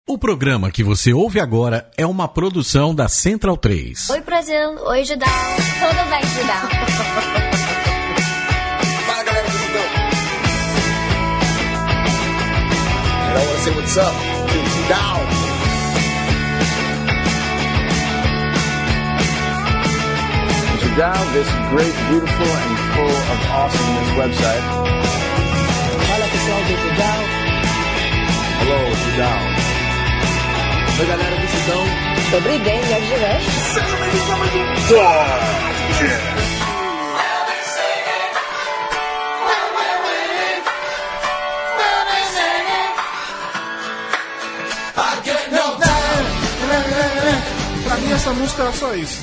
O programa que você ouve agora é uma produção da Central 3. Oi, Brasil. Oi, Judão. Tudo bem, Judão? Fala, galera do Judão. And I want to say what's up to Judão. Judão, this great, beautiful, and full of awesomeness website. Fala, pessoal do Judão. Hello, Judão. Oi, galera do Judão. Добрый день, як живеш? Sejam bem-vindos a mais um Podcast. Pra mim essa música era só isso.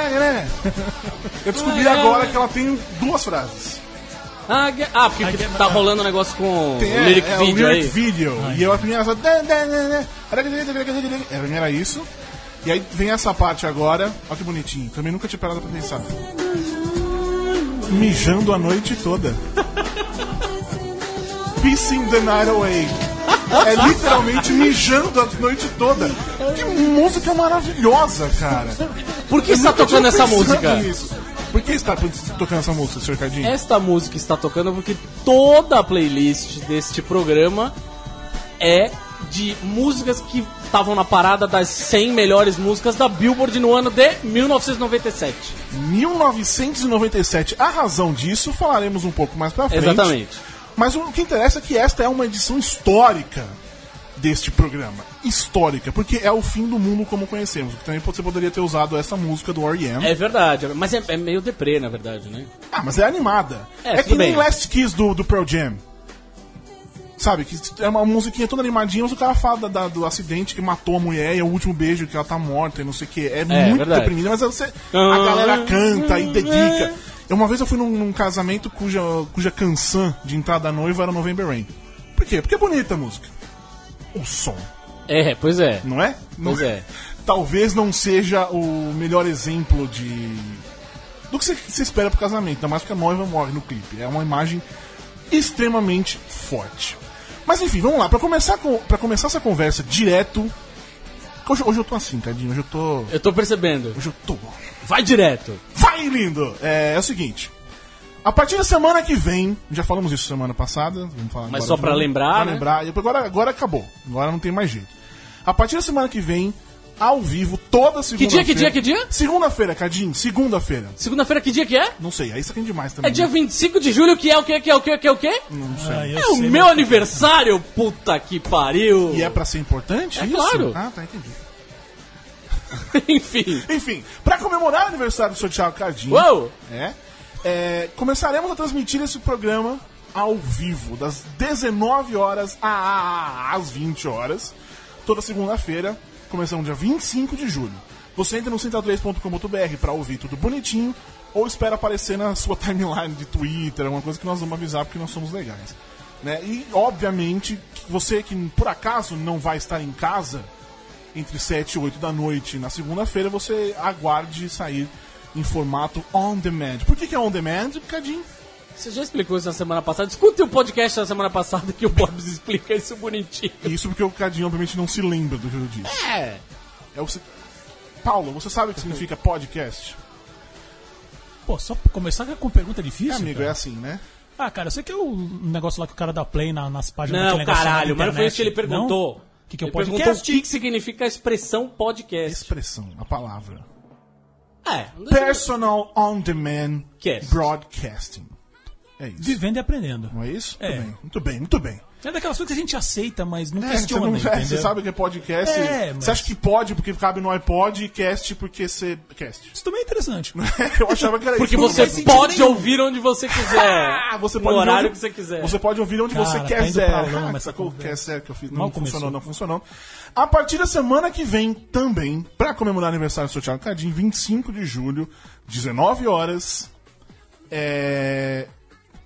Eu descobri agora que ela tem duas frases. Porque tá rolando um negócio com o lyric video o lyric aí. video. E eu a primeira só. A primeira era isso. E aí vem essa parte agora. Olha que bonitinho. Também nunca tinha parado pra pensar. Mijando a noite toda. Pissing the night away. É literalmente mijando a noite toda. Que música maravilhosa, cara. Por que está tocando essa música? Por que está tocando essa música, Sr. Cardinho? Esta música está tocando porque toda a playlist deste programa é de músicas que estavam na parada das 100 melhores músicas da Billboard no ano de 1997. 1997. A razão disso falaremos um pouco mais pra frente. Exatamente. Mas o que interessa é que esta é uma edição histórica deste programa. Histórica, porque é o fim do mundo como conhecemos. Também você poderia ter usado essa música do R.E.M. É verdade, mas é meio deprê, na verdade, né? Ah, mas é animada. É que tudo nem bem. Last Kiss do Pearl Jam. Sabe, que é uma musiquinha toda animadinha, mas o cara fala do acidente que matou a mulher e é o último beijo que ela tá morta e não sei o que. É muito verdade. deprimida, mas a galera canta e dedica. Uma vez eu fui num casamento cuja canção de entrada da noiva era November Rain. Por quê? Porque é bonita a música. O som. Pois é. Não é? Pois é. Talvez não seja o melhor exemplo do que você espera pro casamento, ainda mais porque a noiva morre no clipe. É uma imagem extremamente forte. Mas enfim, vamos lá. Pra começar essa conversa direto. Hoje eu tô assim, Cadinho. Hoje eu tô. Eu tô percebendo. Hoje eu tô. Vai direto. Vai, lindo! É o seguinte. A partir da semana que vem, já falamos isso semana passada, vamos falar Mas agora só de pra novo. lembrar, Pra né? lembrar. Agora acabou. Agora não tem mais jeito. A partir da semana que vem, ao vivo, toda segunda-feira. Que dia? Segunda-feira, Cadinho. Segunda-feira. Segunda-feira, que dia que é? Não sei, aí você tem demais também. É dia 25 de julho, que é o quê? Não sei. É o meu aniversário, puta que pariu! E é pra ser importante É isso? claro. Ah, tá, entendi. Enfim. Pra comemorar o aniversário do Sr. Thiago Cardinho, Uou! começaremos a transmitir esse programa ao vivo, das 19 horas às 20 horas, toda segunda-feira, começando dia 25 de julho. Você entra no central3.com.br pra ouvir tudo bonitinho, ou espera aparecer na sua timeline de Twitter, alguma coisa que nós vamos avisar porque nós somos legais. Né? E, obviamente, você que por acaso não vai estar em casa entre 7 e 8 da noite na segunda-feira, você aguarde sair em formato on demand. Por que é on demand, Cadinho? Você já explicou isso na semana passada? Escute o podcast da semana passada que o Bob explica isso bonitinho. Isso porque o Cadinho, obviamente, não se lembra do que eu disse. Paulo, você sabe o que significa podcast? Pô, só pra começar com pergunta difícil? Amigo, cara. é assim, né? Ah, cara, eu sei que é o negócio lá que o cara dá play nas páginas Não, daquele negócio lá caralho, na mas não foi isso que ele internet. perguntou. Não? O que é o Ele perguntou podcast? o que significa a expressão podcast. Expressão, a palavra. Personal Personal on demand Cast. broadcasting. É isso. Vivendo e aprendendo. Não é isso? É. Muito bem. É daquelas coisas que a gente aceita, mas não Você, questiona, não, entendeu? você sabe que é podcast. Mas... Você acha que pode porque cabe no iPod e cast porque você. Cast. Isso também é interessante. Eu achava que era Porque isso. você Mas- pode ouvir onde você quiser. Você no pode ouvir horário onde- que você quiser. Você pode ouvir onde Cara, você tá quiser. indo pra lama essa Sacou? conversa. Que é sério que eu fiz. Mal Não começou. funcionou. A partir da semana que vem, também, pra comemorar o aniversário do Sr. Thiago Cardinho, 25 de julho, 19 horas,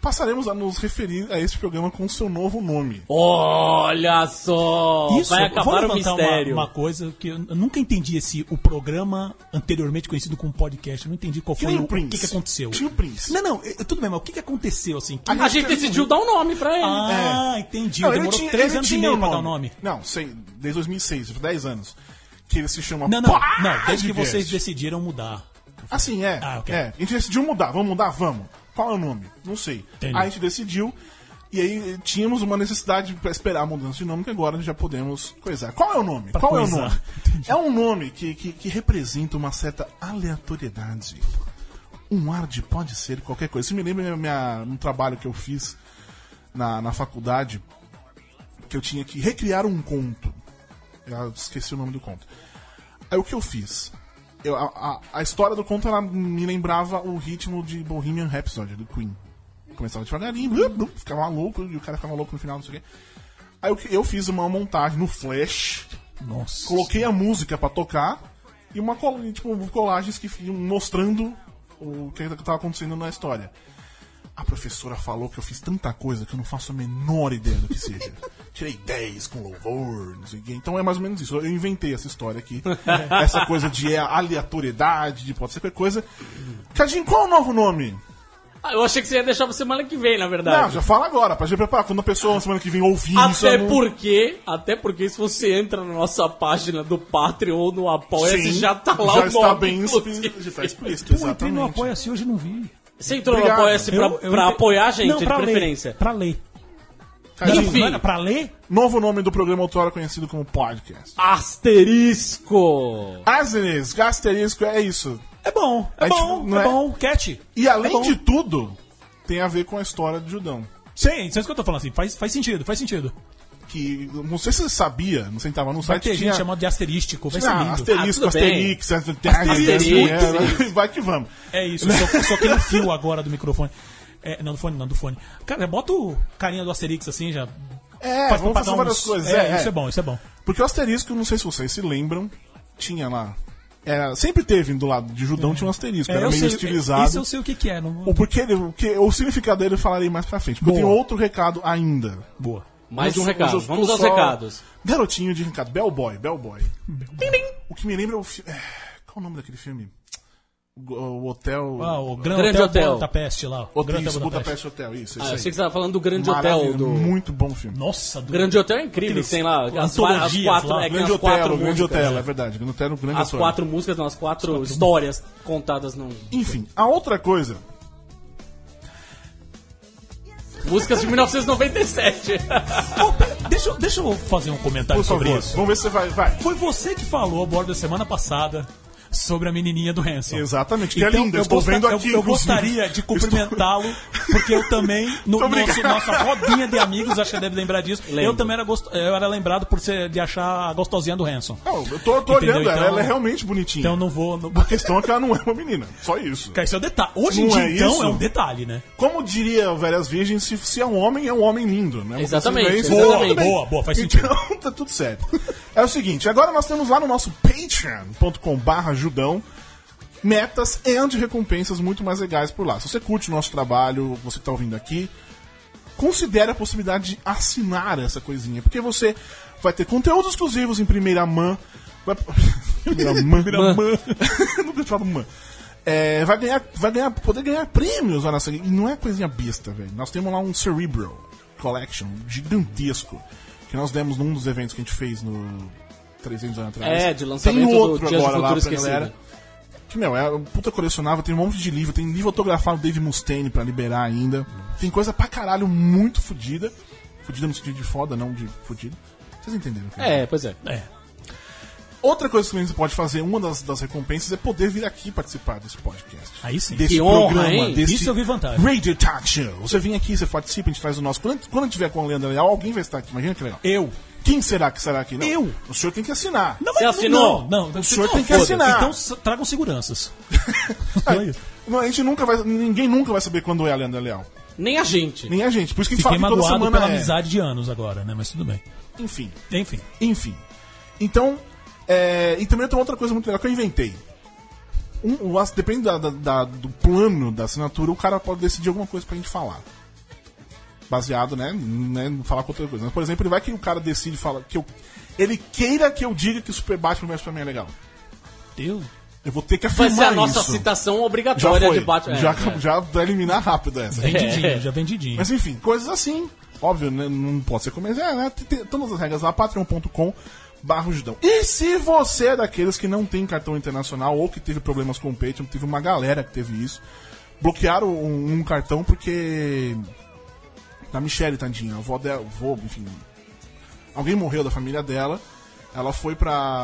passaremos a nos referir a este programa com o seu novo nome. Olha só! Isso, vai vou acabar o levantar mistério. uma coisa que eu nunca entendi o programa anteriormente conhecido como podcast. Eu não entendi qual foi o que aconteceu. Tinha o Prince. Não, tudo bem, mas o que aconteceu assim? A gente decidiu dar um nome pra ele. Entendi. Não, Demorou 3 anos e meio pra dar o nome. Não, sei, desde 2006, 10 anos. Que ele se chama Não, desde que vocês decidiram mudar. Assim, ok. A gente decidiu mudar. Vamos mudar? Vamos. Qual é o nome? Não sei. Entendi. Aí a gente decidiu. E aí tínhamos uma necessidade pra esperar a mudança de nome, que agora já podemos coisar. Qual é o nome? Qual é o nome? É um nome que representa uma certa aleatoriedade. Um ar de pode ser qualquer coisa. Isso me lembra um trabalho que eu fiz na faculdade, que eu tinha que recriar um conto. Eu esqueci o nome do conto. Aí o que eu fiz? A história do conto, ela me lembrava o ritmo de Bohemian Rhapsody, do Queen. Começava devagarinho, ficava louco, e o cara ficava louco no final, não sei o quê. Aí eu fiz uma montagem no Flash, Nossa. coloquei a música pra tocar, e colagens que iam mostrando o que estava acontecendo na história. A professora falou que eu fiz tanta coisa que eu não faço a menor ideia do que seja. Tirei 10 com louvor, não sei o quê. Então é mais ou menos isso. Eu inventei essa história aqui. Essa coisa de aleatoriedade, de pode ser qualquer coisa. Cadinho, qual é o novo nome? Eu achei que você ia deixar pra semana que vem, na verdade. Não, já fala agora, pra gente preparar. Quando a pessoa na semana que vem ouvir isso... Até porque se você entra na nossa página do Patreon ou no Apoia-se, já tá lá já o está nome. bem explícito, já está explícito, Eu entrei exatamente. no Apoia-se hoje e não vi. Você entrou Obrigado. no Apoia-se pra apoiar a gente, não, de pra preferência. Ler, pra ler. Cadinho, Enfim. Não, pra ler? novo nome do programa outrora conhecido como podcast. Asterisco! Asterisco, é isso. É bom, É tipo, não é? bom. Cat. E além É bom. de tudo, tem a ver com a história de Judão. Sim, isso é isso que eu tô falando assim. Faz sentido. Que, não sei se você sabia, não sei se tava no Vai site, ter tinha... gente chamando de asterístico, vai ser lindo. Asterisco, tudo bem. Asterix, Asterix. vai que vamos. É isso, eu só tenho um fio agora do microfone. Não, do fone. Cara, bota o carinha do Asterix assim, já... Vamos fazer várias coisas. Isso é bom. Porque o asterisco, não sei se vocês se lembram, tinha lá... sempre teve do lado de Judão, tinha um asterisco, era meio estilizado. Isso eu sei o que é. Não... O significado dele eu falarei mais pra frente. Porque eu tenho outro recado ainda. Boa. Mais um Hoje recado. eu Vamos tô aos só recados. Garotinho de recado. Bellboy. O que me lembra é o filme... Qual o nome daquele filme? O Hotel... O Grande Hotel. Budapeste lá. O Grande isso, Budapeste. Budapeste Hotel, isso Eu aí. achei que você tava falando do Grande Maravilha, Hotel. Muito bom filme. Nossa, do... Grande Hotel é incrível. Aqueles Tem lá as antologias quatro, lá. tem Grande as quatro Hotel, Grande músicas, Hotel, né? é verdade. Grande Hotel, Grande As Hotel. 4 músicas, não, as 4 histórias contadas num... Enfim, a outra coisa... Músicas de 1997. Deixa eu fazer um comentário Por sobre favor, isso. vamos ver se você vai. Foi você que falou a bordo da semana passada sobre a menininha do Hanson. Exatamente, que é linda. Eu estou vendo aqui. Eu gostaria de cumprimentá-lo, porque eu também, nossa rodinha de amigos, acho que deve lembrar disso. Lembro. Eu também era lembrado de achar a gostosinha do Hanson. Não, eu tô Entendeu? olhando, Então- ela é realmente bonitinha. Então não vou. A questão é que ela não é uma menina. Só isso. Cara, isso é um detalhe. Hoje em Não dia, é então, isso? é um detalhe, né? Como diria o Velhas Virgens, se é um homem lindo, né? Exatamente, Então, exatamente. Boa, faz sentido. Então, tá tudo certo. É o seguinte, agora nós temos lá no nosso patreon.com/judão metas e recompensas muito mais legais por lá. Se você curte o nosso trabalho, você que tá ouvindo aqui, considere a possibilidade de assinar essa coisinha, porque você vai ter conteúdos exclusivos em primeira mão. Nunca falava mãe. Vai poder ganhar prêmios, olha só. E não é coisinha besta, velho. Nós temos lá um Cerebral Collection gigantesco que nós demos num dos eventos que a gente fez no 300 anos atrás. De lançamento tem outro do Dia do agora lá Futuro pra Esquecido. galera. Que, é um puta colecionável, tem um monte de livro, tem livro autografado do Dave Mustaine pra liberar ainda. Tem coisa pra caralho muito fodida. Fodida no sentido de foda, não de fodida. Vocês entenderam? Pois é. Outra coisa que você pode fazer, uma das recompensas, é poder vir aqui participar desse podcast. Aí sim. Desse Que honra, programa, hein? desse Isso eu vi vantagem. Radio Talk Show. Você vem aqui, você participa, a gente faz o nosso. Quando a gente tiver com o Leandro Leal, alguém vai estar aqui. Imagina que legal. Eu. Quem será que estará aqui? Não, Eu. O senhor tem que assinar. Não, Você assinou? Não, O senhor tem que assinar. Então tragam seguranças. Só isso. Não, a gente nunca vai. Ninguém nunca vai saber quando é a Leandro Leal. Nem a gente. Nem a gente. Por isso que a gente Fiquei fala que toda magoado semana pela é. amizade de anos agora, né? Mas tudo bem. Enfim. Enfim. Então, e também tem outra coisa muito legal que eu inventei. Depende do plano da assinatura, o cara pode decidir alguma coisa pra gente falar. baseado, né, não falar com outra coisa. Mas, por exemplo, ele vai que o cara decide, fala que ele queira que eu diga que o Super Batman vs Superman é legal. Deus. Eu vou ter que Vai afirmar ser a nossa isso. citação Já obrigatória foi. de Batman. Já vai eliminar rápido essa. Vendidinho, já vendidinho. Mas enfim, coisas assim. Óbvio, né, não pode ser comercial, né? Tem todas as regras lá, patreon.com/Judão. E se você é daqueles que não tem cartão internacional ou que teve problemas com o Patreon, teve uma galera que teve isso, bloquearam um cartão porque da Michelle, tadinha, a avó dela, enfim, alguém morreu da família dela, ela foi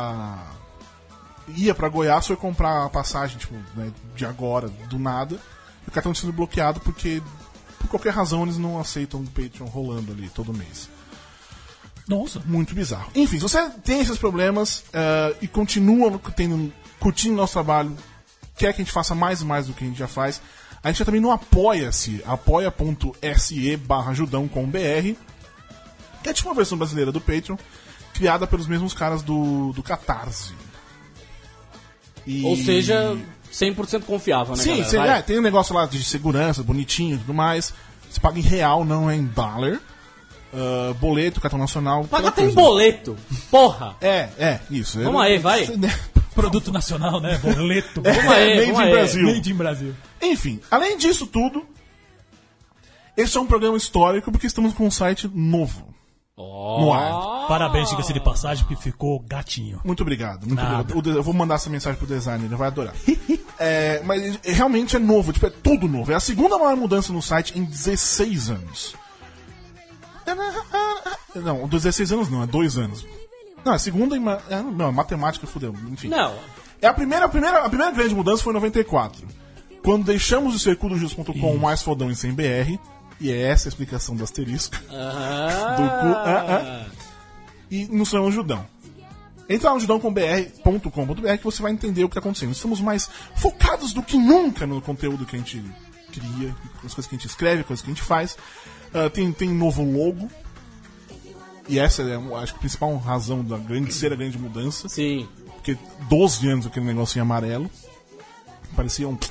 ia pra Goiás, foi comprar a passagem, tipo, né, de agora, do nada, e o cartão tinha sido bloqueado porque, por qualquer razão, eles não aceitam o Patreon rolando ali todo mês. Nossa. Muito bizarro. Enfim, se você tem esses problemas e continua curtindo nosso trabalho, quer que a gente faça mais e mais do que a gente já faz, a gente já também no Apoia-se, apoia.se/judão.com.br, que é tipo uma versão brasileira do Patreon, criada pelos mesmos caras do Catarse. Ou seja, 100% confiável, né, Sim, galera? tem um negócio lá de segurança, bonitinho e tudo mais. Você paga em real, não é em dólar. Boleto, cartão nacional. Paga tem boleto. Porra. Isso. Vamos aí, vai. Produto nacional, né? Boleto. Vamos aí, Made in Brasil. Made in Brasil. Enfim, além disso tudo, esse é um programa histórico porque estamos com um site novo no ar. Parabéns, diga-se de passagem, porque ficou gatinho. Muito obrigado. Nada. Eu vou mandar essa mensagem pro designer, ele vai adorar. Mas realmente é novo, tipo, é tudo novo. É a segunda maior mudança no site em 16 anos. Não, 16 anos não, é 2 anos. Não, a segunda em... Não, matemática fudeu, enfim. Não. A primeira grande mudança foi em 94. Quando deixamos de ser cudojusto.com o mais fodão em 100 BR. E é essa a explicação do asterisco. E nos tornamos Judão. Entra no judão.com.br que você vai entender o que está acontecendo. Estamos mais focados do que nunca no conteúdo que a gente cria, nas coisas que a gente escreve, coisas que a gente faz. Tem novo logo. E essa é, acho que a principal razão da grande mudança. Sim. Porque 12 anos aquele negocinho amarelo. Parecia um...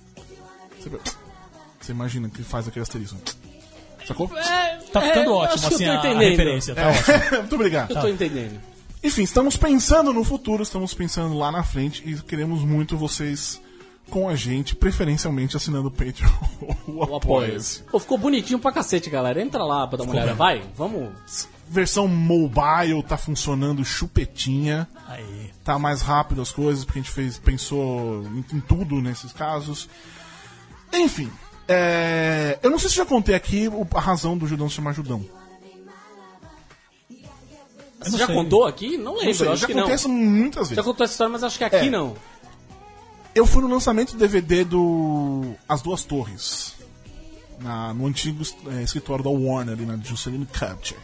Você imagina que faz aquele asterisco. Sacou? Tá ficando ótimo, acho que assim, eu tô a entendendo. referência. Tá ótimo. Muito obrigado. Eu tô entendendo. Enfim, estamos pensando no futuro, estamos pensando lá na frente e queremos muito vocês com a gente, preferencialmente assinando o Patreon ou o Apoia-se. Pô, ficou bonitinho pra cacete, galera. Entra lá pra dar uma olhada. Vai, vamos. Versão mobile tá funcionando chupetinha. Aí. Tá mais rápido as coisas, porque a gente pensou em tudo nesses casos. Enfim, eu não sei se já contei aqui a razão do Judão se chamar Judão. Você já contou aqui? Não lembro, Não sei, acho já que contei não. isso muitas vezes. Já contou essa história, mas acho que aqui não. Eu fui no lançamento do DVD do As Duas Torres, no antigo escritório da Warner, ali na Juscelino Capture.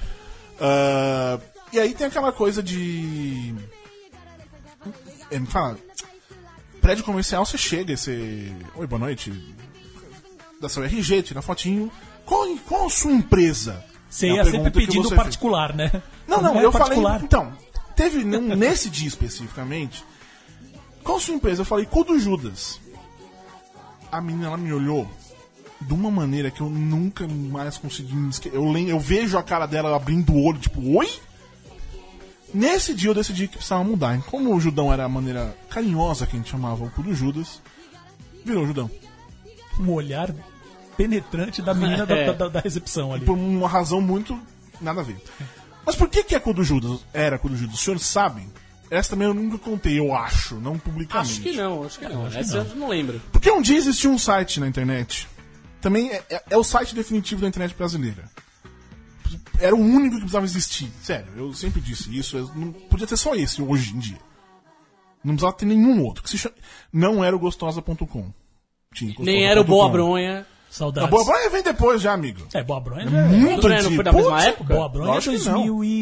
E aí tem aquela coisa de... me fala, prédio comercial, você chega e você... Oi, boa noite. Dá seu RG, tira fotinho. Qual a sua empresa? Você ia sempre pedindo particular, né? Não, é eu particular. falei... Então, teve nesse dia especificamente... Qual a sua empresa? Eu falei, Cudo Judas. A menina, ela me olhou de uma maneira que eu nunca mais consegui me esquecer. Eu vejo a cara dela abrindo o olho, tipo, oi? Nesse dia eu decidi que precisava mudar. Como o Judão era a maneira carinhosa que a gente chamava o Cudo Judas, virou Judão. Um olhar penetrante da menina da recepção ali. Por uma razão muito nada a ver. Mas por que é Cudo Judas? Era Cudo Judas? Os senhores sabem? Essa também eu nunca contei, eu acho, não publicamente. Acho que não. Essa eu não lembro. Porque um dia existia um site na internet. Também é o site definitivo da internet brasileira. Era o único que precisava existir. Sério, eu sempre disse isso. Não podia ter só esse hoje em dia. Não precisava ter nenhum outro. Não era o gostosa.com. Nem era o Boa Bronha. Saudades. A Boa Bronha vem depois já, amigo. Boa Bronha já muito não antigo. foi da mesma época? Boa Bronha é Lógico que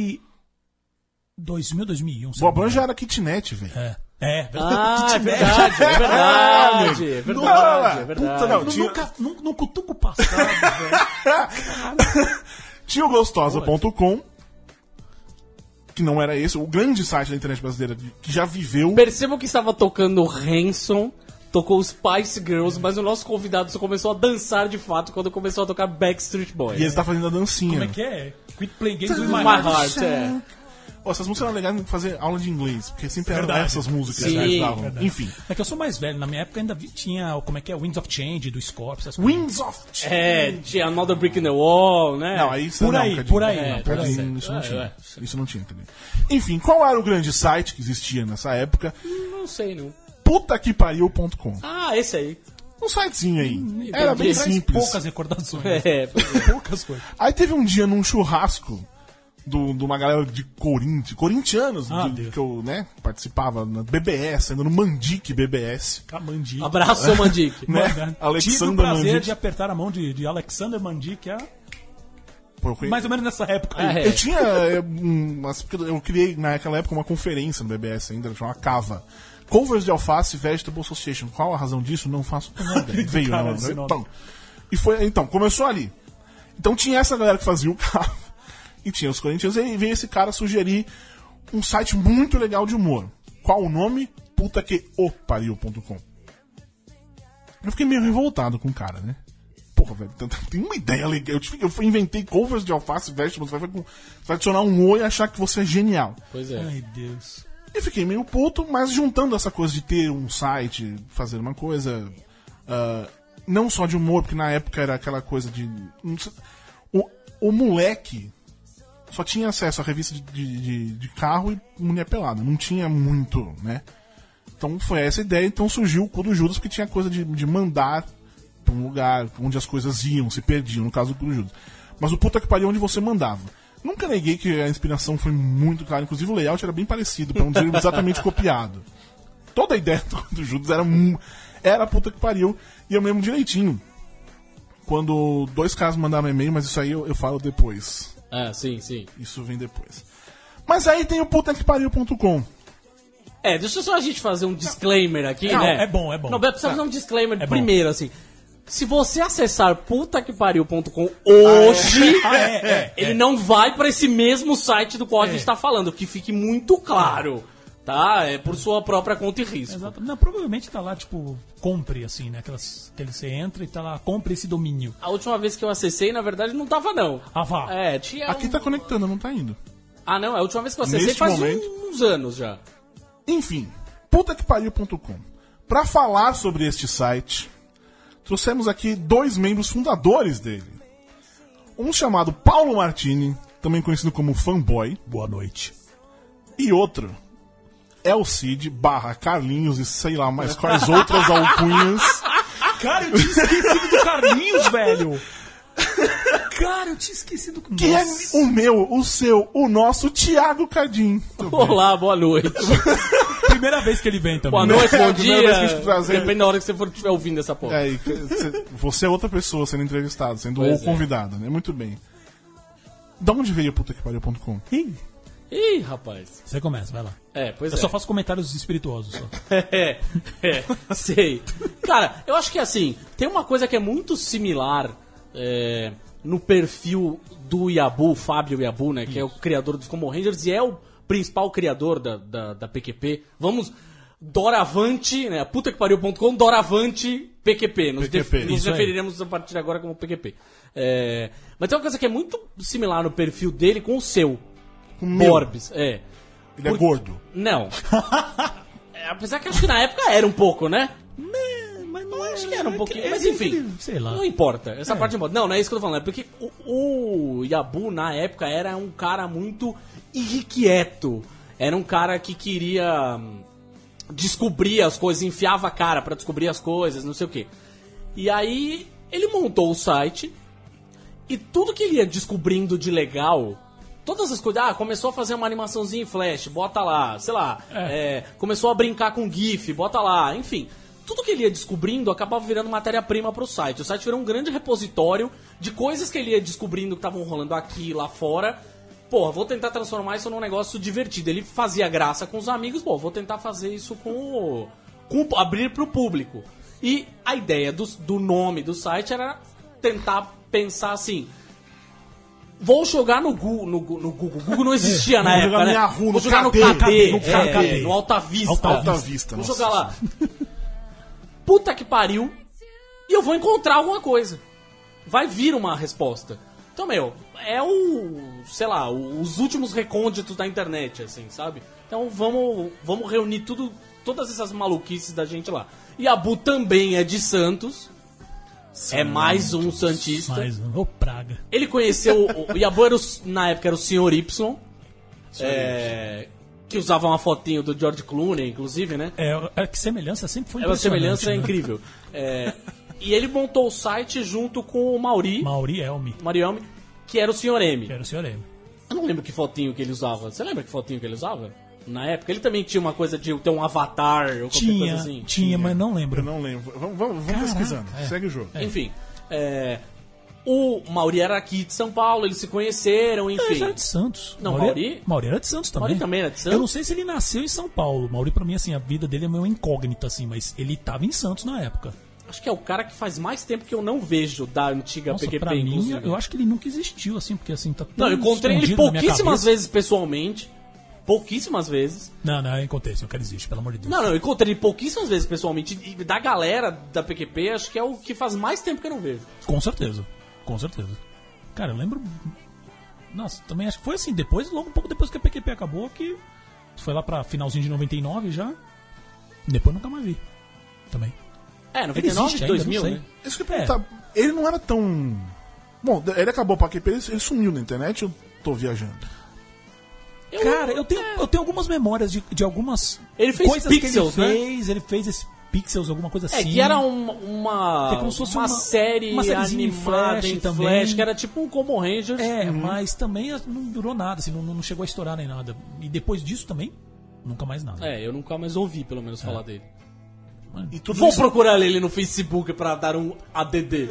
2001. Boa Bronha já era kitnet, velho. É verdade. É verdade. Não cutuco o passado, velho. Tinha o gostosa.com, que não era esse, o grande site da internet brasileira que já viveu. Percebam que estava tocando Hanson tocou Spice Girls, mas o nosso convidado só começou a dançar de fato quando começou a tocar Backstreet Boys. E ele tá fazendo a dancinha. Como é que é? Quit Playing Games with My My Heart. Heart, é. Ó, essas músicas eram legais de fazer aula de inglês, porque sempre eram Verdade. essas músicas Sim, que eles davam. verdade. Enfim. É que eu sou mais velho, na minha época ainda tinha, como é que é? Winds of Change, do Scorpions. essas coisas. Winds of Change. É, tinha Another Brick in the Wall, né? Não, aí isso Por não, aí, Cadinho. por aí, É, não, por aí. Isso não tinha. é. Isso não tinha, entendeu? Enfim, qual era o grande site que existia nessa época? Não sei, não. Putaquepariu.com. Ah, esse aí. Um sitezinho aí. Era bem Traz simples. poucas recordações. É, Poucas coisas. Aí teve um dia num churrasco de uma galera de corintianos, Ah, de- Deus. que eu, né, participava na BBS, ainda no Mandic BBS. Mandic. abraço, seu Mandic. Né? Tive o Alexander prazer Mandic. de apertar a mão de Alexander Mandic, Pô, eu conhe- mais ou menos nessa época. aí. É. Eu tinha porque eu criei naquela época uma conferência no BBS ainda, chamada CAVA. Covers de Alface Vegetable Association. Qual a razão disso? Não faço a menor ideia. Veio, Cara, não, esse nome. então. E foi, então, começou ali. Então tinha essa galera que fazia o CAVA. E tinha os corintianos. E veio esse cara sugerir um site muito legal de humor. Qual o nome? Putaqueopariu.com. Eu fiquei meio revoltado com o cara, né? Porra, velho, tem uma ideia legal. Eu inventei covers de alface, vegetables, você vai adicionar um oi e achar que você é genial. Pois é. Ai, Deus. E fiquei meio puto, mas juntando essa coisa de ter um site, fazer uma coisa, não só de humor, porque na época era aquela coisa de... não sei, o moleque só tinha acesso à revista de carro e mulher pelada, não tinha muito, né? Então foi essa a ideia, então surgiu o Cu do Judas, porque tinha coisa de mandar pra um lugar onde as coisas iam, se perdiam, no caso do Cu do Judas. Mas o puta que pariu onde você mandava. Nunca neguei que a inspiração foi muito clara, inclusive o layout era bem parecido, pra não dizer exatamente copiado. Toda a ideia do Judas era puta que pariu, e eu mesmo direitinho. Quando dois caras mandavam e-mail, mas isso aí eu falo depois. Ah, sim, sim. Isso vem depois. Mas aí tem o putaquepariu.com. É, deixa só a gente fazer um disclaimer aqui, Não, né? é bom, é bom. Não, precisa fazer um disclaimer É bom. primeiro, assim. Se você acessar putaquepariu.com hoje, ele não vai pra esse mesmo site do qual a gente tá falando, que fique muito claro, tá? É por sua própria conta e risco. Exato. Não, provavelmente tá lá, tipo, compre, assim, né? Que você entra e tá lá, compre esse domínio. A última vez que eu acessei, na verdade, não tava, não. Ah, vá. É, tinha Aqui tá conectando, não tá indo. Ah, não, é a última vez que eu acessei Neste faz momento. uns anos já. Enfim, putaquepariu.com. Pra falar sobre este site, trouxemos aqui dois membros fundadores dele. Um chamado Paulo Martini, também conhecido como Fanboy, Boa noite. e outro El Cid / Carlinhos e sei lá mais quais outras alcunhas. Cara, eu tinha esquecido do Carlinhos, velho. Cara, eu tinha esquecido do Que é o meu, o seu, o nosso Thiago Cardim. Olá, boa noite. Primeira vez que ele vem também. Boa noite, bom a primeira vez que a gente dia. trazer- Depende da hora que você for estiver ouvindo essa porra. É, e você é outra pessoa sendo entrevistado, sendo Pois o convidado, né? Muito bem. Da onde veio o putaquepariu.com? Ih, rapaz. Você começa, vai lá. É, pois Eu é. só faço comentários espirituosos. Só. Sei. Cara, eu acho que assim, tem uma coisa que é muito similar no perfil do Yabu, Fábio Yabu, né? Que é o criador dos Combo Rangers e é o principal criador da PQP. Vamos, Doravante, né? Putaquepariu.com, Doravante PQP. Nos PQP, nos isso aí. referiremos a partir de agora como PQP. Mas tem uma coisa que é muito similar no perfil dele com o seu. O meu. Borbs, Ele é gordo. Não. Apesar que acho que na época era um pouco, né? Mas não Acho que era um pouquinho. Mas é enfim, aquele, sei lá. não importa. Essa parte importa. Não é isso que eu tô falando. É porque o Yabu, na época, era um cara muito irrequieto. Era um cara que queria descobrir as coisas, enfiava a cara pra descobrir as coisas, não sei o quê. E aí, ele montou o site e tudo que ele ia descobrindo de legal... Todas as coisas, começou a fazer uma animaçãozinha em flash, bota lá, sei lá, começou a brincar com GIF, bota lá, enfim. Tudo que ele ia descobrindo acabava virando matéria-prima pro site. O site virou um grande repositório de coisas que ele ia descobrindo que estavam rolando aqui e lá fora. Pô, vou tentar transformar isso num negócio divertido. Ele fazia graça com os amigos, pô, vou tentar fazer isso abrir pro público. E a ideia do nome do site era tentar pensar assim... Vou jogar no Google. No Google não existia na Vou época, jogar né? no Yahoo, Vou jogar no KD, KD, no KD. no Alta Vista. Alta Vista. Vou nossa jogar lá. puta que pariu, e eu vou encontrar alguma coisa. Vai vir uma resposta. Então, meu, é sei lá, os últimos recônditos da internet, assim, sabe? Então vamos reunir todas essas maluquices da gente lá. Yabu também é de Santos. É mais um santista. Mais um. Ô, praga. Ele conheceu... O Yabu na época era o Sr. Y. Que usava uma fotinho do George Clooney, inclusive, né? Que semelhança sempre foi Uma impressionante. semelhança incrível. E ele montou o site junto com o Mauri Elmi, que era o Sr. M. que era o Sr. M. Eu não lembro que fotinho que ele usava. Você lembra que fotinho que ele usava? Na época, ele também tinha uma coisa de ter um avatar ou qualquer coisa assim. Tinha, mas não lembro. Eu não lembro. Vamos pesquisando. Segue o jogo. Enfim, o Mauri era aqui de São Paulo, eles se conheceram, enfim. Ele era de Santos. Não, Mauri era de Santos também. Mauri também era de Santos? Eu não sei se ele nasceu em São Paulo. Mauri, pra mim, assim, a vida dele é meio incógnita, assim, mas ele tava em Santos na época. Acho que é o cara que faz mais tempo que eu não vejo da antiga Nossa, PQP, pra mim, inclusive. eu acho que ele nunca existiu, assim, porque assim, tá tão Não, eu encontrei ele escondido na minha pouquíssimas cabeça. vezes pessoalmente. Pouquíssimas vezes. Não, eu encontrei, esse cara existe, pelo amor de Deus. Não, eu encontrei ele pouquíssimas vezes pessoalmente. E da galera da PQP, acho que é o que faz mais tempo que eu não vejo. Com certeza. Cara, eu lembro... Nossa, também acho que foi assim, logo um pouco depois que a PQP acabou, que foi lá pra finalzinho de 99 já. Depois nunca mais vi. Também. 99 existe de ainda, 2000, não sei. né? Isso que eu ia perguntar. Ele não era tão... Bom, ele acabou pra PQP, ele sumiu na internet, eu tô viajando. Cara, eu tenho algumas memórias de algumas Ele fez coisas Pixels, que ele fez esse Pixels, alguma coisa assim. Que era uma Que é como se fosse uma série uma sériezinha em animada Flash em também. Flash, que era tipo um Como Rangers. Mas também não durou nada, assim, não chegou a estourar nem nada. E depois disso também, nunca mais nada. Eu nunca mais ouvi, pelo menos, falar dele. E tudo Vou isso... procurar ele no Facebook pra dar um ADD.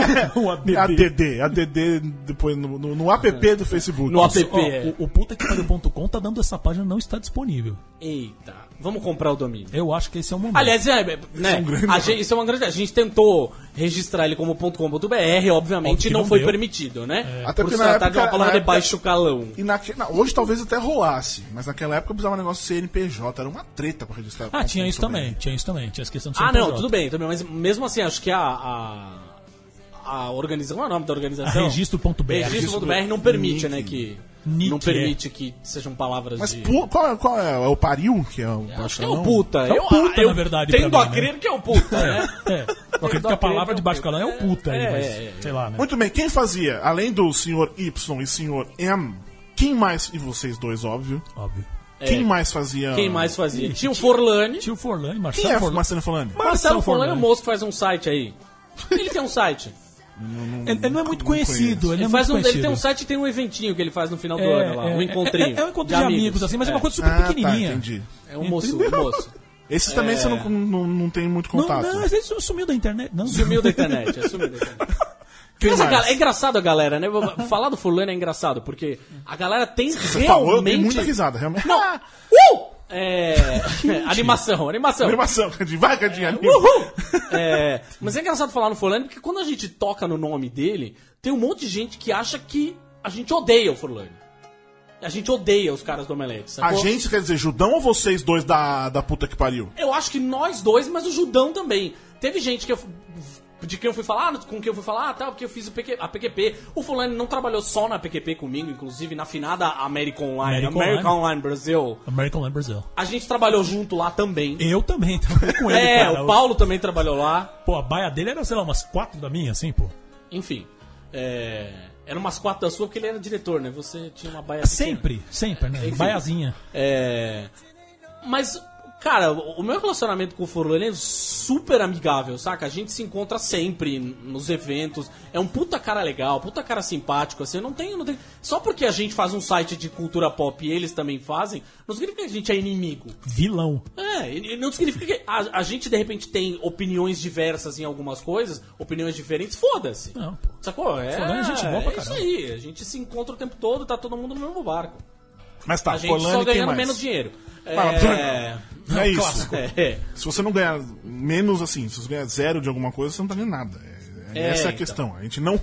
ADD depois no app do Facebook. No app. O putaquepariu.com tá dando essa página, não está disponível. Eita, vamos comprar o domínio. Eu acho que esse é o momento. Aliás, isso é uma grande... A gente tentou registrar ele como .com.br, obviamente Óbvio que não não foi deu. permitido, né? Até Por porque se na tratar de uma época- palavra na de baixo época- calão. E hoje talvez até rolasse, mas naquela época precisava um negócio CNPJ, era uma treta pra registrar. Tinha isso também, tinha as questões do Não, CNPJ. tudo bem, mas mesmo assim, acho que a organização, qual é o nome da organização? A registro.br. Registro.br não permite, né, que... Nick, não permite que sejam palavras Mas de... qual é? É o pariu? Que é o Acho que é o puta. É o puta, eu na verdade, tendo pra a mim, crer que é o puta, né? Eu acredito que a palavra de baixo calão é o puta aí, mas sei lá, né? Muito bem, quem fazia, além do Sr. Y e Sr. M, quem mais, e vocês dois, óbvio, Óbvio. quem mais fazia? Quem mais fazia? Tinha o Forlani. Tio Forlani, Quem Marcelo é Forlani. Marcelo Forlani? Marcelo Forlani é o moço que faz um site aí. Ele tem um site. Ele não é muito conhecido, ele Ele, não é muito ele conhecido. tem um site e tem um eventinho que ele faz no final do ano lá. Um encontrinho. É um encontro de amigos, assim, mas é uma coisa super Tá, pequenininha. entendi. É um moço. Um moço. Esses também você não tem muito contato. Não, às vezes sumiu da internet. Não. Sumiu da internet. Sumiu da internet. Quem Mas mais? é engraçado a galera, né? Falar do fulano é engraçado, porque a galera tem Você falou, eu dei realmente... muita risada, realmente. Não. Animação. Animação, Cadinho. Vai, Cadinho, anima. Uhul! Mas é engraçado falar no Forlani, porque quando a gente toca no nome dele, tem um monte de gente que acha que a gente odeia o Forlani. A gente odeia os caras do Omelete, A sacou? gente, quer dizer, Judão ou vocês dois da puta que pariu? Eu acho que nós dois, mas o Judão também. Teve gente de quem eu fui falar, com quem eu fui falar, porque eu fiz a PQP. O Fulano não trabalhou só na PQP comigo, inclusive na finada American Online Online Brasil. American Online Brasil. A gente trabalhou junto lá também. Eu também trabalhei com ele, cara. O Paulo também trabalhou lá. Pô, a baia dele era, sei lá, umas 4 da minha, assim, pô. Enfim, era umas 4 da sua porque ele era diretor, né? Você tinha uma baia pequena. Sempre, né? Enfim. Baiazinha. Mas, cara, o meu relacionamento com o Forlani é super amigável, saca? A gente se encontra sempre nos eventos. É um puta cara legal, puta cara simpático, assim. Não tem... Só porque a gente faz um site de cultura pop e eles também fazem, não significa que a gente é inimigo. Vilão. E não significa que a gente, de repente, tem opiniões diversas em algumas coisas, opiniões diferentes, foda-se. Não, pô. Sacou? Forlani é gente boa pra isso caramba. aí. A gente se encontra o tempo todo, tá todo mundo no mesmo barco. Mas tá, A gente Forlani, só quem ganhando mais? menos dinheiro. Não é isso. Clássico. Se você não ganhar menos assim, se você ganhar 0 de alguma coisa, você não tá ganhando nada. Essa é a então. questão. A gente não.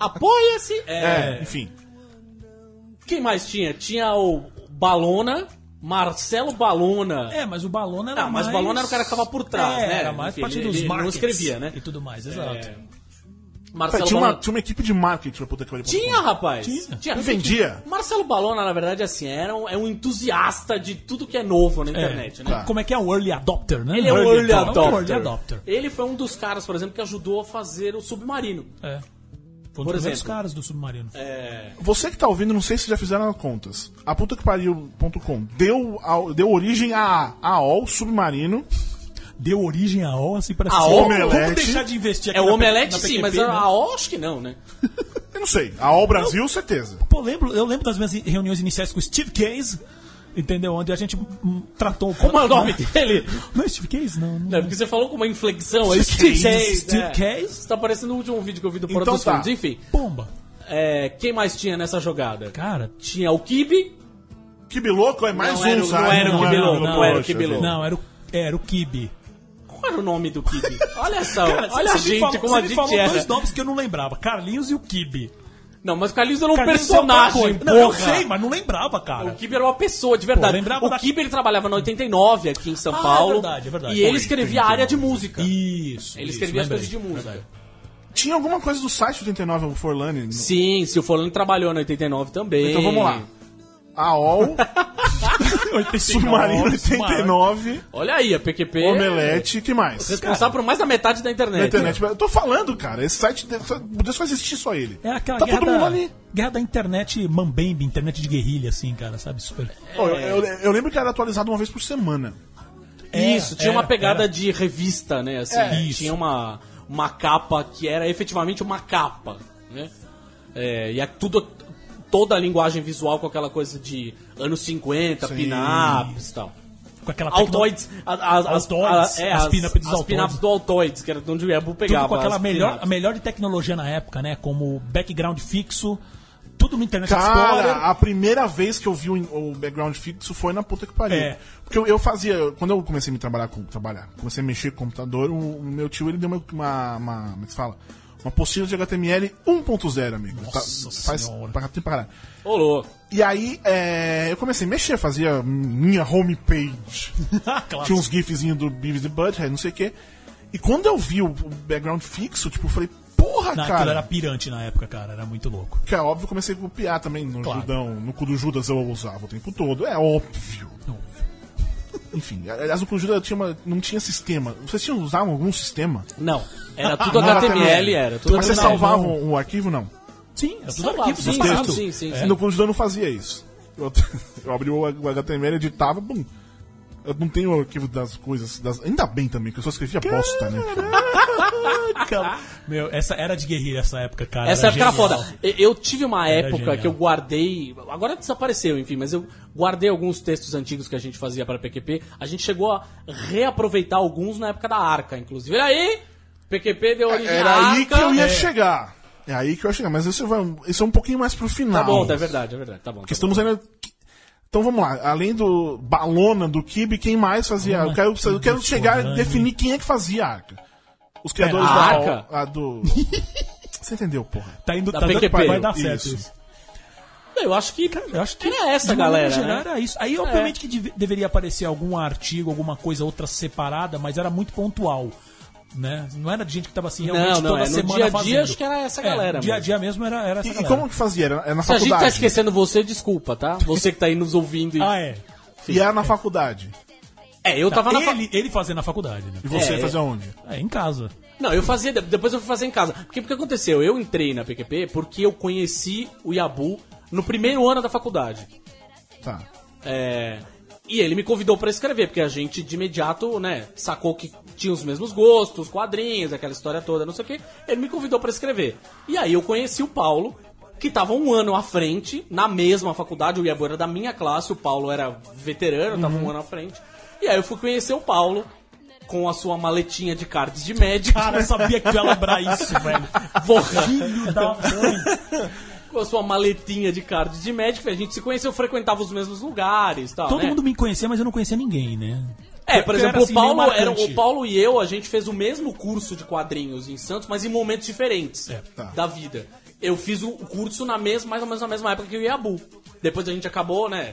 Apoia-se. Enfim. Quem mais tinha? Tinha o Balona, Marcelo Balona. Mas o Balona era mas o Balona era o cara que tava por trás, né? Era mais Enfim, parte ele dos não markets escrevia, né? e tudo mais, exato. Marcelo Tinha Balona. uma equipe de marketing pra poder trabalhar. Tinha, rapaz. Tinha. Não vendia. Marcelo Balona, na verdade, assim, é um entusiasta de tudo que é novo na internet, né? Tá. Como é que é o early adopter, né? Ele é um early adopter. Early adopter. Ele foi um dos caras, por exemplo, que ajudou a fazer o Submarino. Foi um Por dos primeiros exemplo. caras do Submarino. Você que tá ouvindo, não sei se já fizeram as contas. A putaquepariu.com deu origem a AOL Submarino. Deu origem a O, assim, parece A ser- Omelete. Vamos deixar de investir aqui É o na Omelete, na sim, PQP, mas né? a O acho que não, né? Eu não sei. A AOL Brasil, certeza. Pô, eu lembro das minhas reuniões iniciais com o Steve Case, entendeu? Onde a gente tratou... Como é o nome dele? Não é Steve Case? Não. Não, porque você falou com uma inflexão. Steve Steve Case. Case. Steve Case. Tá parecendo o último vídeo que eu vi do Porta Então dos tá. Fundos. Enfim, Pomba. quem mais tinha nessa jogada? Cara, Tinha o Kibe. Kibe Louco é mais Não era um, o- sabe? não era o Kibe Louco, não era o Kibe Poxa, Louco. não, era o Kibe. Qual era o nome do Kibe? Olha só, Cara, olha a você me gente, falou- como você a me gente falou era. dois nomes que eu não lembrava, Carlinhos e o Kibe. Não, mas o Carlinhos era um Carlinhos é outra personagem, coisa. porra. Não, eu sei, mas não lembrava, cara. O Kibe era uma pessoa, de verdade. Pô, lembrava o da- Kibe, ele trabalhava na 89 aqui em São Ah, Paulo. é verdade. E ele escrevia a área de música. Isso. Ele isso, escrevia as lembrei. coisas de música. Verdade. Tinha alguma coisa do site 89, o Forlani? Sim, o Forlani trabalhou na 89 também. Então vamos lá. AOL, Submarino 89, Olha aí, a PQP. Omelete, que mais? Responsável por mais da metade da internet. Na internet. Eu tô falando, cara, esse site podia só existir só ele. É aquela Tá todo mundo ali. guerra da internet mambembe, internet de guerrilha, assim, cara, sabe? Super. Pô, eu lembro que era atualizado uma vez por semana. Isso, tinha uma pegada era. de revista, né? Assim, Isso. tinha uma capa que era efetivamente uma capa, né? E toda a linguagem visual com aquela coisa de anos 50, Sim. pin-ups e tal. Com aquela Altoids, Altoids, as pin-ups dos as pin-ups Altoids. do Altoids, que era de onde o Ebu Tudo pegava. com aquela as melhor, pin-ups. a melhor de tecnologia na época, né? Como background fixo, tudo no Internet Cara, Explorer. a primeira vez que eu vi o background fixo foi na puta que pariu. É. Porque eu fazia. Quando eu comecei a comecei a mexer com o computador, o meu tio ele deu uma como é que se fala? Uma apostila de HTML 1.0, amigo. Nossa Faz senhora. pra caralho. Ô, louco. E aí, eu comecei a mexer, fazia minha homepage. Claro. Tinha uns gifzinhos do Beavis e Butthead, não sei o quê. E quando eu vi o background fixo, tipo, eu falei, porra, Não, cara. aquilo era pirante na época, cara, era muito louco. Que é óbvio, eu comecei a copiar também no Claro. Judão. No cu do Judas eu usava o tempo todo. É óbvio. Enfim, aliás, no cu do Judas não tinha sistema. Vocês usavam algum sistema? Não, era tudo Não era HTML, era tudo Mas vocês HTML. salvavam o arquivo, não? Sim, era tudo Salvava, arquivo sim, separado. sim, sim. No cu do Judão eu não fazia isso. Eu abri o HTML, editava, bum. Eu não tenho o arquivo das coisas. Ainda bem também, que eu só escrevia bosta, né? Cara, meu, essa era de guerrilha essa época, cara. Essa época era genial. foda. Eu tive uma Era época genial. que eu guardei. Agora desapareceu, enfim, mas eu guardei alguns textos antigos que a gente fazia para PQP. A gente chegou a reaproveitar alguns na época da Arca, inclusive. E aí, PQP deu origem à Era aí que Arca. eu ia chegar. É aí que eu ia chegar, mas isso é um pouquinho mais pro final. Tá bom, é verdade. Tá bom. Porque estamos ainda. Então vamos lá, além do Balona, do Kibe, quem mais fazia? Eu quero chegar e Forlani. definir quem é que fazia a Arca. Os criadores a da Arca? do. Você entendeu, porra? Tá indo, Da tá dando- PQP. vai dar certo Isso. isso. Eu acho que, Eu acho que era essa de maneira galera, geral né? era isso. Aí, obviamente, que deveria aparecer algum artigo, alguma coisa outra separada, mas era muito pontual. Né? Não era de gente que tava assim realmente Não, toda no semana dia a dia fazendo. acho que era essa galera. No dia a mano. dia mesmo era essa E galera. como que fazia? Era na Se a gente faculdade. tá esquecendo você, desculpa, tá? Você que tá aí nos ouvindo. Ah, é. E era na faculdade. Eu tava na Ele fazia na faculdade, né? E você É. fazia onde? Em casa. Não, eu fazia, depois eu fui fazer em casa. Porque o que aconteceu? Eu entrei na PQP porque eu conheci o Yabu no primeiro ano da faculdade. Tá. E ele me convidou pra escrever, porque a gente de imediato, né, sacou que tinha os mesmos gostos, quadrinhos, aquela história toda, não sei o quê. Ele me convidou pra escrever. E aí eu conheci o Paulo, que tava um ano à frente, na mesma faculdade. O Yabu era da minha classe, o Paulo era veterano, tava um ano à frente. E aí eu fui conhecer o Paulo com a sua maletinha de cards de Magic. Cara, eu sabia que tu ia lembrar isso, velho. Porra. Filho da mãe. Com a sua maletinha de cards de Magic, a gente se conheceu, frequentava os mesmos lugares, tal, Todo né? mundo me conhecia, mas eu não conhecia ninguém, né? Por Porque exemplo, era, assim, meio marcante. o Paulo e eu, a gente fez o mesmo curso de quadrinhos em Santos, mas em momentos diferentes tá. da vida. Eu fiz o curso mais ou menos na mesma época que o Yabu. Depois a gente acabou, né,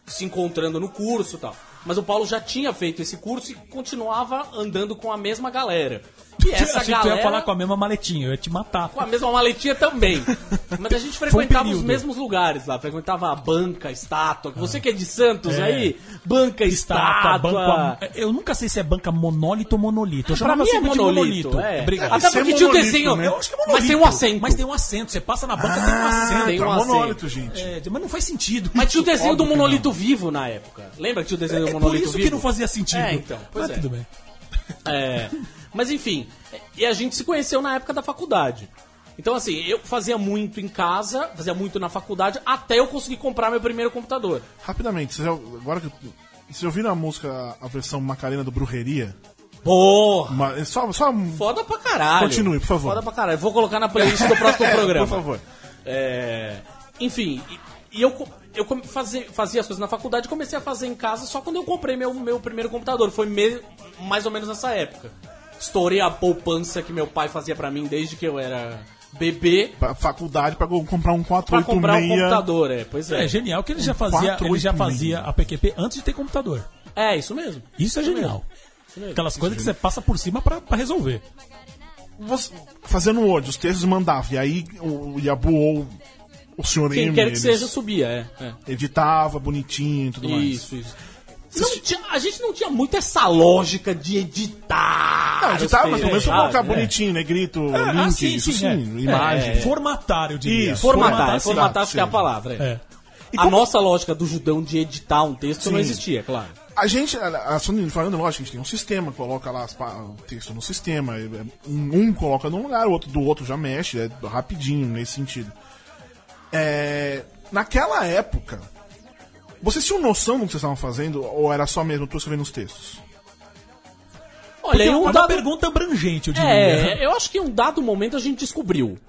se encontrando no curso e tal. Mas o Paulo já tinha feito esse curso e continuava andando com a mesma galera. E essa Achei que tu galera... ia falar com a mesma maletinha, eu ia te matar. Com a mesma maletinha também. Mas a gente frequentava os período. mesmos lugares lá. Frequentava a banca, estátua. Você que é de Santos aí, banca, estátua. banca... Eu nunca sei se é banca monólito ou monolito. Eu Pra chamava mim é sempre de monolito. Obrigado. Até Isso é porque tinha o monolito, desenho. né? Eu acho que é Mas monolito. tem um acento. Mas tem um acento. Você passa na banca, tem um acento. tem um Tá acento. monólito, gente. Mas não faz sentido. Mas tinha o desenho do Óbvio que monolito vivo na época. Lembra que tinha o desenho do não. É por monolito isso vivo? que não fazia sentido. Então. Pois Mas é. tudo bem. Mas enfim, e a gente se conheceu na época da faculdade. Então assim, eu fazia muito em casa, fazia muito na faculdade, até eu conseguir comprar meu primeiro computador. Rapidamente, vocês já ouviram a música, a versão Macarena do Brujeria? Porra! Só Foda pra caralho. Continue, por favor. Foda pra caralho. Vou colocar na playlist do próximo programa. Por favor. Enfim, e eu fazia as coisas na faculdade e comecei a fazer em casa só quando eu comprei meu primeiro computador. Foi mais ou menos nessa época. Estourei a poupança que meu pai fazia pra mim desde que eu era bebê Pra faculdade pra comprar um pra 486. comprar um computador. Pois É é. genial que ele já fazia a PQP antes de ter computador. É, isso mesmo. Isso é genial. mesmo. Aquelas coisas que você passa por cima pra resolver. Você, fazendo Word, os textos mandava, e aí o Yabu ou o senhor Quem M, quer que eles seja, subia, editava bonitinho e tudo mais. Isso. A gente não tinha muito essa lógica de editar. Não, editava, mas começou a colocar sabe? bonitinho, negrito, link, isso sim, imagem. Formatar, eu diria. Isso, Formatar acho que é a sim. palavra. É. A nossa lógica do Judão de editar um texto não existia, claro. A gente, a Sony falando, lógico, a gente tem um sistema, coloca lá o texto no sistema, um coloca num lugar, o outro do outro já mexe, rapidinho nesse sentido. Naquela época, vocês tinham noção do que vocês estavam fazendo, ou era só mesmo tu escrevendo os textos? Olha, É em um uma dado... pergunta abrangente, eu diria. eu acho que em um dado momento a gente descobriu.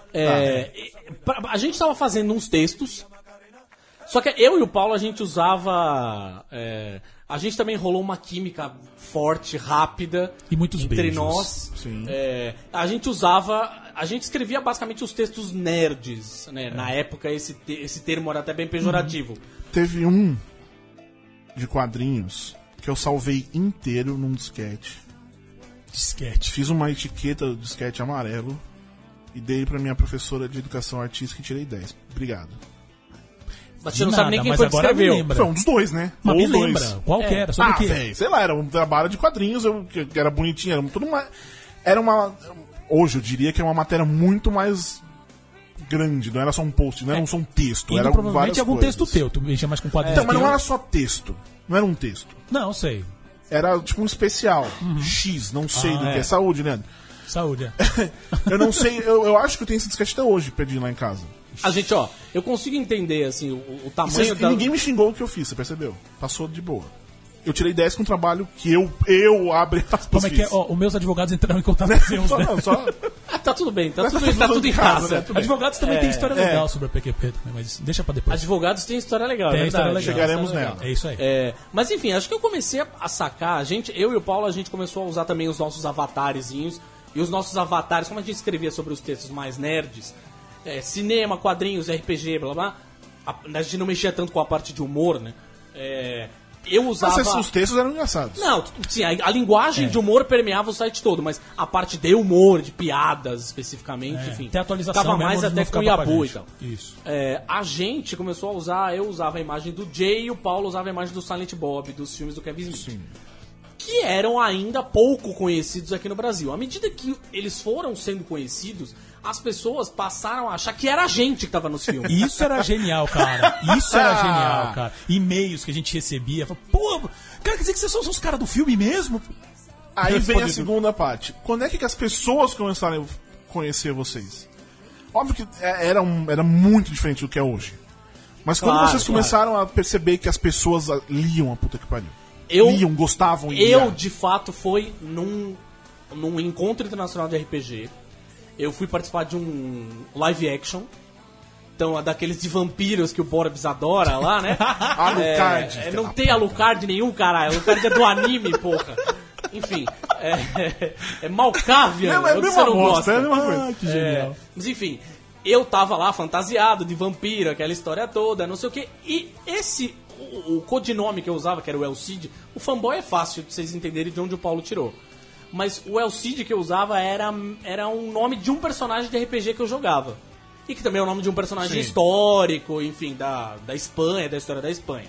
A gente estava fazendo uns textos, só que eu e o Paulo a gente usava... a gente também rolou uma química forte, rápida. E muitos entre beijos. nós. Sim. A gente usava... A gente escrevia basicamente os textos nerds, né? Na época esse termo era até bem pejorativo. Teve um de quadrinhos que eu salvei inteiro num disquete. Disquete. Fiz uma etiqueta do disquete amarelo e dei pra minha professora de educação artística e tirei 10. Obrigado. Mas você não sabe nem quem mas foi que agora me escreveu. lembra. Foi um dos dois, né? Mas Ou me os dois. lembra. Qual que era? Sobre o quê? Velho, sei lá, era um trabalho de quadrinhos, que era bonitinho, era tudo mais. Era uma. Hoje eu diria que é uma matéria muito mais grande, não era só um post, não era só um texto, Indo era provavelmente várias algum coisas. texto teu. Tu mexia mais com quadrinhos. Então, mas não teu. era só texto. Não era um texto. Não, sei. Era tipo um especial. X, não sei do que é. Saúde, né? Saúde, Eu não sei, eu acho que eu tenho esse disquete até hoje, perdido lá em casa. A gente, eu consigo entender, assim, o E tamanho da... ninguém me xingou o que eu fiz, você percebeu? Passou de boa. Eu tirei 10 com um trabalho que eu abre aspas, Como é que é? fiz. Ó, os meus advogados entraram em contato com os seus, né? Só Tá tudo bem, tá tudo em casa. né? Tudo bem. Advogados também tem história legal sobre a PQP também, mas deixa pra depois. Advogados têm história legal, Tem é história verdade. legal. Chegaremos História nela. legal. É isso aí. Mas enfim, acho que eu comecei a sacar, eu e o Paulo, a gente começou a usar também os nossos avatarezinhos. E os nossos avatares, como a gente escrevia sobre os textos mais nerds, cinema, quadrinhos, RPG, blá blá, a gente não mexia tanto com a parte de humor, né? Eu usava... Mas os textos eram engraçados. Não, sim, a linguagem de humor permeava o site todo, mas a parte de humor, de piadas especificamente, enfim. Tem atualização ficava mesmo, mais não até com o ficava pra Yabu e gente. tal. Isso. A gente começou a usar, eu usava a imagem do Jay e o Paulo usava a imagem do Silent Bob, dos filmes do Kevin Smith. Sim. Que eram ainda pouco conhecidos aqui no Brasil. À medida que eles foram sendo conhecidos, as pessoas passaram a achar que era a gente que tava nos filmes. Isso era genial, cara. Isso era genial, cara. E-mails que a gente recebia. Pô, cara, quer dizer que vocês são os caras do filme mesmo? Aí vem a Respondido. segunda parte. Quando é que as pessoas começaram a conhecer vocês? Óbvio que era muito diferente do que é hoje. Mas quando Claro, vocês começaram a perceber que as pessoas liam a puta que pariu? Liam, gostavam e Eu, liam. de fato, fui num encontro internacional de RPG. Eu fui participar de um live action. Então, daqueles de vampiros que o Borbs adora lá, né? Alucard. Não tem Alucard nenhum, caralho. Alucard é do anime, porra. Enfim, é Malkavian. Não, é a o que mesma você não bosta, gosta. é a mesma coisa. Que genial. Mas enfim, eu tava lá fantasiado de vampiro, aquela história toda, não sei o que. E o codinome que eu usava, que era o El Cid, o fanboy é fácil de vocês entenderem de onde o Paulo tirou. Mas o El Cid que eu usava era um nome de um personagem de RPG que eu jogava. E que também é o nome de um personagem histórico, enfim, da Espanha, da história da Espanha.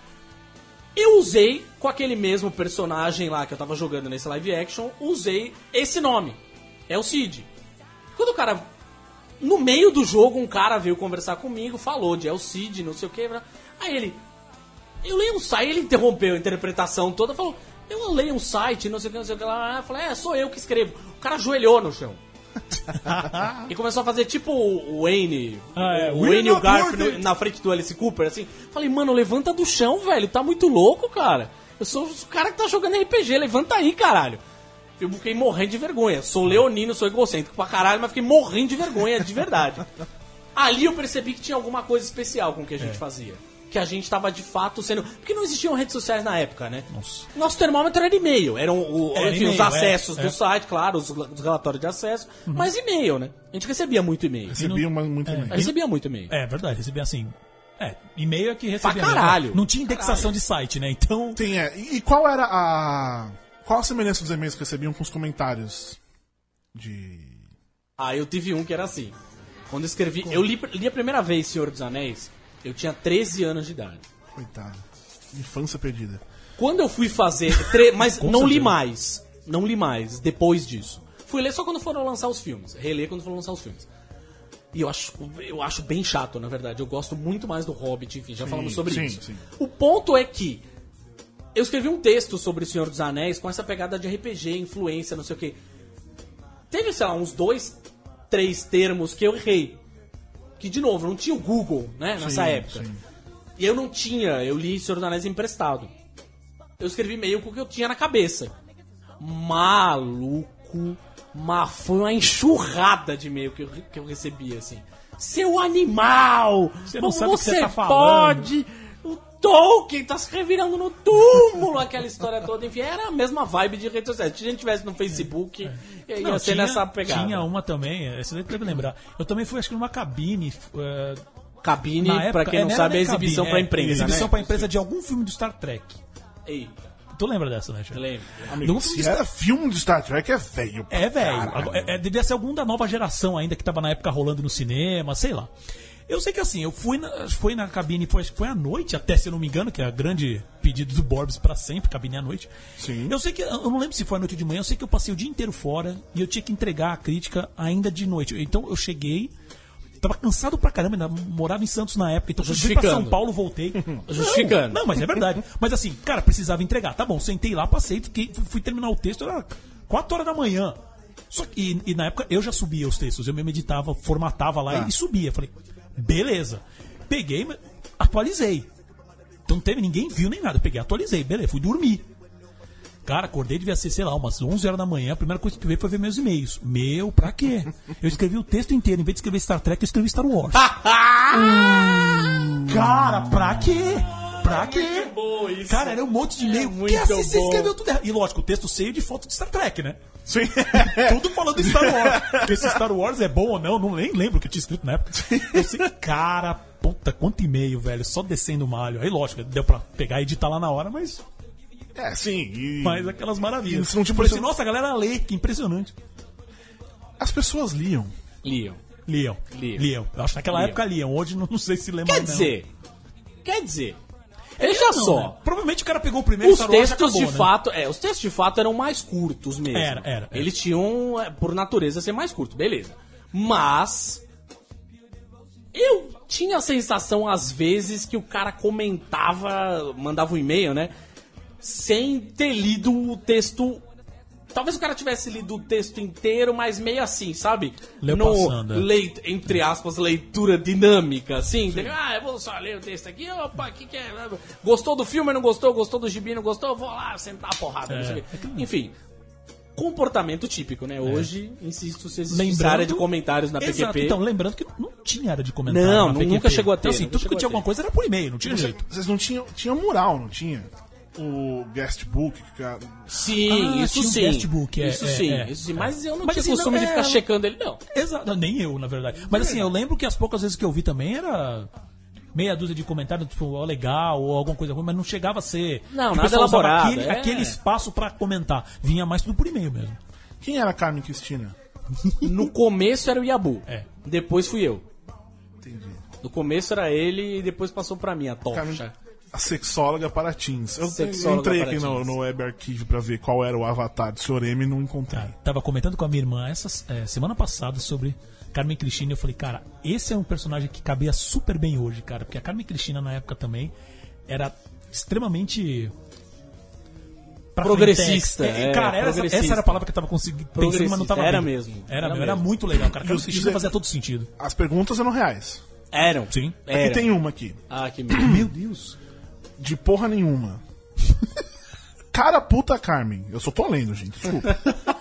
Eu usei, com aquele mesmo personagem lá que eu tava jogando nesse live action, usei esse nome, El Cid. Quando o cara, no meio do jogo, um cara veio conversar comigo, falou de El Cid, não sei o que. Aí eu leio um site, ele interrompeu a interpretação toda, falou... Eu leio um site, não sei o que lá. Eu falei, sou eu que escrevo. O cara ajoelhou no chão. E começou a fazer tipo o Wayne. O Wayne e o Garf na frente do Alice Cooper, assim. Falei, mano, levanta do chão, velho. Tá muito louco, cara. Eu sou o cara que tá jogando RPG. Levanta aí, caralho. Eu fiquei morrendo de vergonha. Sou leonino, sou egocêntrico pra caralho, mas fiquei morrendo de vergonha, de verdade. Ali eu percebi que tinha alguma coisa especial com o que a gente fazia. Que a gente tava de fato sendo... Porque não existiam redes sociais na época, né? Nossa. Nosso termômetro era e-mail. Eram enfim, os acessos do site, claro, os relatórios de acesso. Mas e-mail, né? A gente recebia muito e-mail. Recebia muito e-mail. Recebia muito e-mail. É verdade, recebia assim... e-mail é que recebia. Pra caralho. Não tinha indexação de site, né? Então... Sim, E qual era a... Qual a semelhança dos e-mails que recebiam com os comentários de... Eu tive um que era assim. Quando eu escrevi... Eu li a primeira vez Senhor dos Anéis... Eu tinha 13 anos de idade. Coitado. Infância perdida. Quando eu fui fazer... Mas não li mais. Não li mais depois disso. Fui ler só quando foram lançar os filmes. Reler quando foram lançar os filmes. E eu acho bem chato, na verdade. Eu gosto muito mais do Hobbit, enfim, já falamos sobre isso. Sim. O ponto é que eu escrevi um texto sobre o Senhor dos Anéis com essa pegada de RPG, influência, não sei o quê. Teve, sei lá, uns 2, 3 termos que eu errei. Que, de novo, não tinha o Google, né, nessa época. Sim. E eu não tinha, eu li Senhor dos Anéis emprestado. Eu escrevi meio com o que eu tinha na cabeça. Maluco, mas foi uma enxurrada de e-mail que eu recebi, assim. Seu animal! Você não sabe o que você tá falando. Pode! O Tolkien tá se revirando no túmulo, aquela história toda. Enfim, era a mesma vibe de redes sociais. Se a gente tivesse no Facebook, ia ser nessa pegada. Tinha uma também, você deve lembrar. Eu também fui, acho que numa cabine. Cabine, pra quem não sabe, é exibição pra imprensa, exibição né? pra imprensa de algum filme do Star Trek. Eita. Tu lembra dessa, né, Eu lembro. Amigo, se era filme de Star Trek, é velho. É velho. Devia ser algum da nova geração ainda que tava na época rolando no cinema, sei lá. Eu sei que assim, eu fui na cabine, foi à noite, até se eu não me engano, que é a grande pedido do Borbs pra sempre, cabine à noite. Sim. Eu sei que, eu não lembro se foi à noite ou de manhã, eu sei que eu passei o dia inteiro fora e eu tinha que entregar a crítica ainda de noite. Então eu cheguei, tava cansado pra caramba, ainda morava em Santos na época, então fui pra São Paulo, voltei. Justificando. Não, mas é verdade. Mas assim, cara, precisava entregar. Tá bom, sentei lá, passei, fui terminar o texto, era 4 horas da manhã. Só que, e na época eu já subia os textos, eu mesmo editava, formatava lá e subia. Falei, beleza. Peguei, atualizei. Então não teve, ninguém viu nem nada. Eu peguei, atualizei, beleza, fui dormir. Cara, acordei, devia ser, sei lá, umas 11 horas da manhã. A primeira coisa que eu vi foi ver meus e-mails. Pra quê? Eu escrevi o texto inteiro. Em vez de escrever Star Trek, eu escrevi Star Wars. Cara, pra quê? Pra quê? Bom isso. Cara, era um monte de e-mail. Muito Que assim você bom. escreveu tudo errado. E lógico, o texto cheio de foto de Star Trek, né? Sim. Tudo falando de Star Wars. Porque se Star Wars é bom ou não, nem lembro o que eu tinha escrito na época. Eu sei, cara, puta, quanto e-mail, velho. Só descendo o malho. Aí, lógico, deu pra pegar e editar lá na hora, mas... sim. Mas aquelas maravilhas. Isso não te Falei assim, impressiona- nossa, a galera lê, que impressionante. As pessoas liam. Liam. Liam. Eu acho que naquela Liam. época liam. Hoje não sei se lembra. Quer dizer, veja só. Né? Provavelmente o cara pegou o primeiro Os Star Wars e textos acabou, de né? fato, os textos de fato eram mais curtos mesmo. Era. Eles tinham, por natureza, ser mais curtos, beleza. Mas eu tinha a sensação às vezes que o cara comentava, mandava um e-mail, né, sem ter lido o texto. Talvez o cara tivesse lido o texto inteiro, mas meio assim, sabe? Leu passando, Entre aspas, leitura dinâmica, assim. Eu vou só ler o texto aqui, opa, o que é? Gostou do filme, não gostou? Gostou do gibi, não gostou? Vou lá sentar a porrada, não sei o quê. Enfim, comportamento típico, né? Hoje, insisto, se existe área de comentários na Exato. PQP. Então, lembrando que não tinha área de comentário Não, na PQP. nunca chegou a ter. Então, assim, nunca tudo que chegou tinha a ter. alguma coisa era por e-mail, não tinha jeito. Vocês não tinham... Tinha mural, não tinha? O guestbook, que Sim, isso tinha um sim. guestbook, Isso sim. Mas eu não Mas tinha assim, costume de ficar checando ele, não. Exato, nem eu, na verdade. Mas assim, eu lembro que as poucas vezes que eu vi também era meia dúzia de comentários, tipo, ó, legal, ou alguma coisa ruim, mas não chegava a ser... Não, o nada pessoal usava elaborado, aquele espaço pra comentar. Vinha mais tudo por e-mail mesmo. Quem era a Carmen Cristina? No começo era o Yabu. É. Depois fui eu. Entendi. No começo era ele e depois passou pra mim, a Carmen, tocha. a sexóloga para teens. Eu Sexóloga entrei para aqui no teens. Web Archive pra ver qual era o avatar do Sr. M e não encontrei. Tava comentando com a minha irmã semana passada sobre Carmen Cristina. Eu falei, cara, esse é um personagem que cabia super bem hoje, cara. Porque a Carmen Cristina, na época também, era extremamente... Progressista. Cara, progressista. essa era a palavra que eu tava conseguindo pensando, mas não tava Era vindo. mesmo. Era muito legal, cara. A Carmen os- Cristina fazia todo sentido. As perguntas eram reais. Eram. Sim. Aqui Eram. tem uma aqui. Ah, que merda. Meu Deus. De porra nenhuma. Cara puta Carmen. Eu só tô lendo, gente. Desculpa.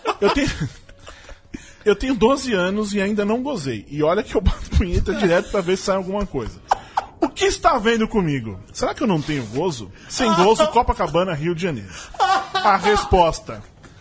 Eu tenho 12 anos e ainda não gozei. E olha que eu bato punheta direto pra ver se sai alguma coisa. O que está vendo comigo? Será que eu não tenho gozo? Sem gozo, Copacabana, Rio de Janeiro. A resposta.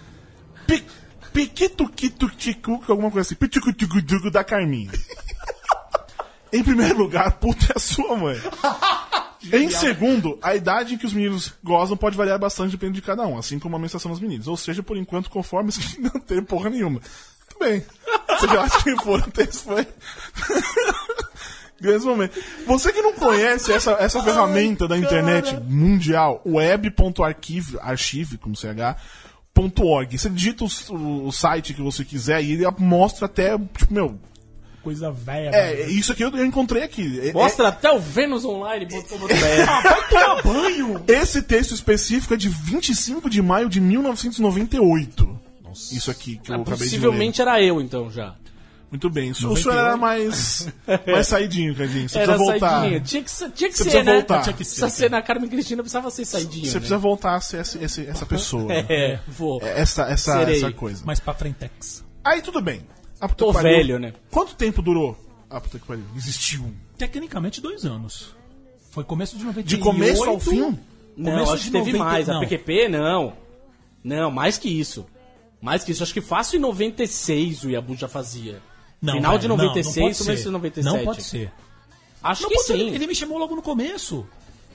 Piquituquituquicu, alguma coisa assim. Pitucutucutucu da Carminha. Em primeiro lugar, puta é a sua mãe. Em segundo, a idade em que os meninos gozam pode variar bastante dependendo de cada um, assim como a menstruação dos meninos. Ou seja, por enquanto, conforme se não tem porra nenhuma. Muito bem. Você já acha que foram até isso foi. Grandes momentos. Você que não conhece essa ferramenta da internet mundial, web.archive, como CH.org. Você digita o site que você quiser e ele mostra até, tipo, meu. Coisa velha. Isso aqui eu encontrei aqui. Mostra até o Vênus Online. Vai tomar banho! Esse texto específico é de 25 de maio de 1998. Nossa. Isso aqui que eu acabei de ler. Possivelmente era eu, então, já. Muito bem. O senhor era mais saidinho, Cadinho. Você Era precisa voltar. saidinha. Tinha que Você ser, precisa né? voltar. Tinha que ser, Precisa ser na Carmen Cristina, precisava ser saidinho. Você né? precisa voltar a ser essa pessoa. É, vou. Essa Serei. coisa. Mais pra frentex. Aí tudo bem. A puta Tô que pariu. velho, né? Quanto tempo durou a puta que pariu? Existiu. Tecnicamente 2 anos. Foi começo de 98. De começo ao fim? Não, Começo acho de que teve 90, mais. não. A PQP, não. Não, mais que isso. Mais que isso. Acho que fácil em 96 o Yabu já fazia. Não, Final velho, de não 96, pode começo ser. de 97. Não pode ser. Acho Não que pode ser, sim. ele me chamou logo no começo.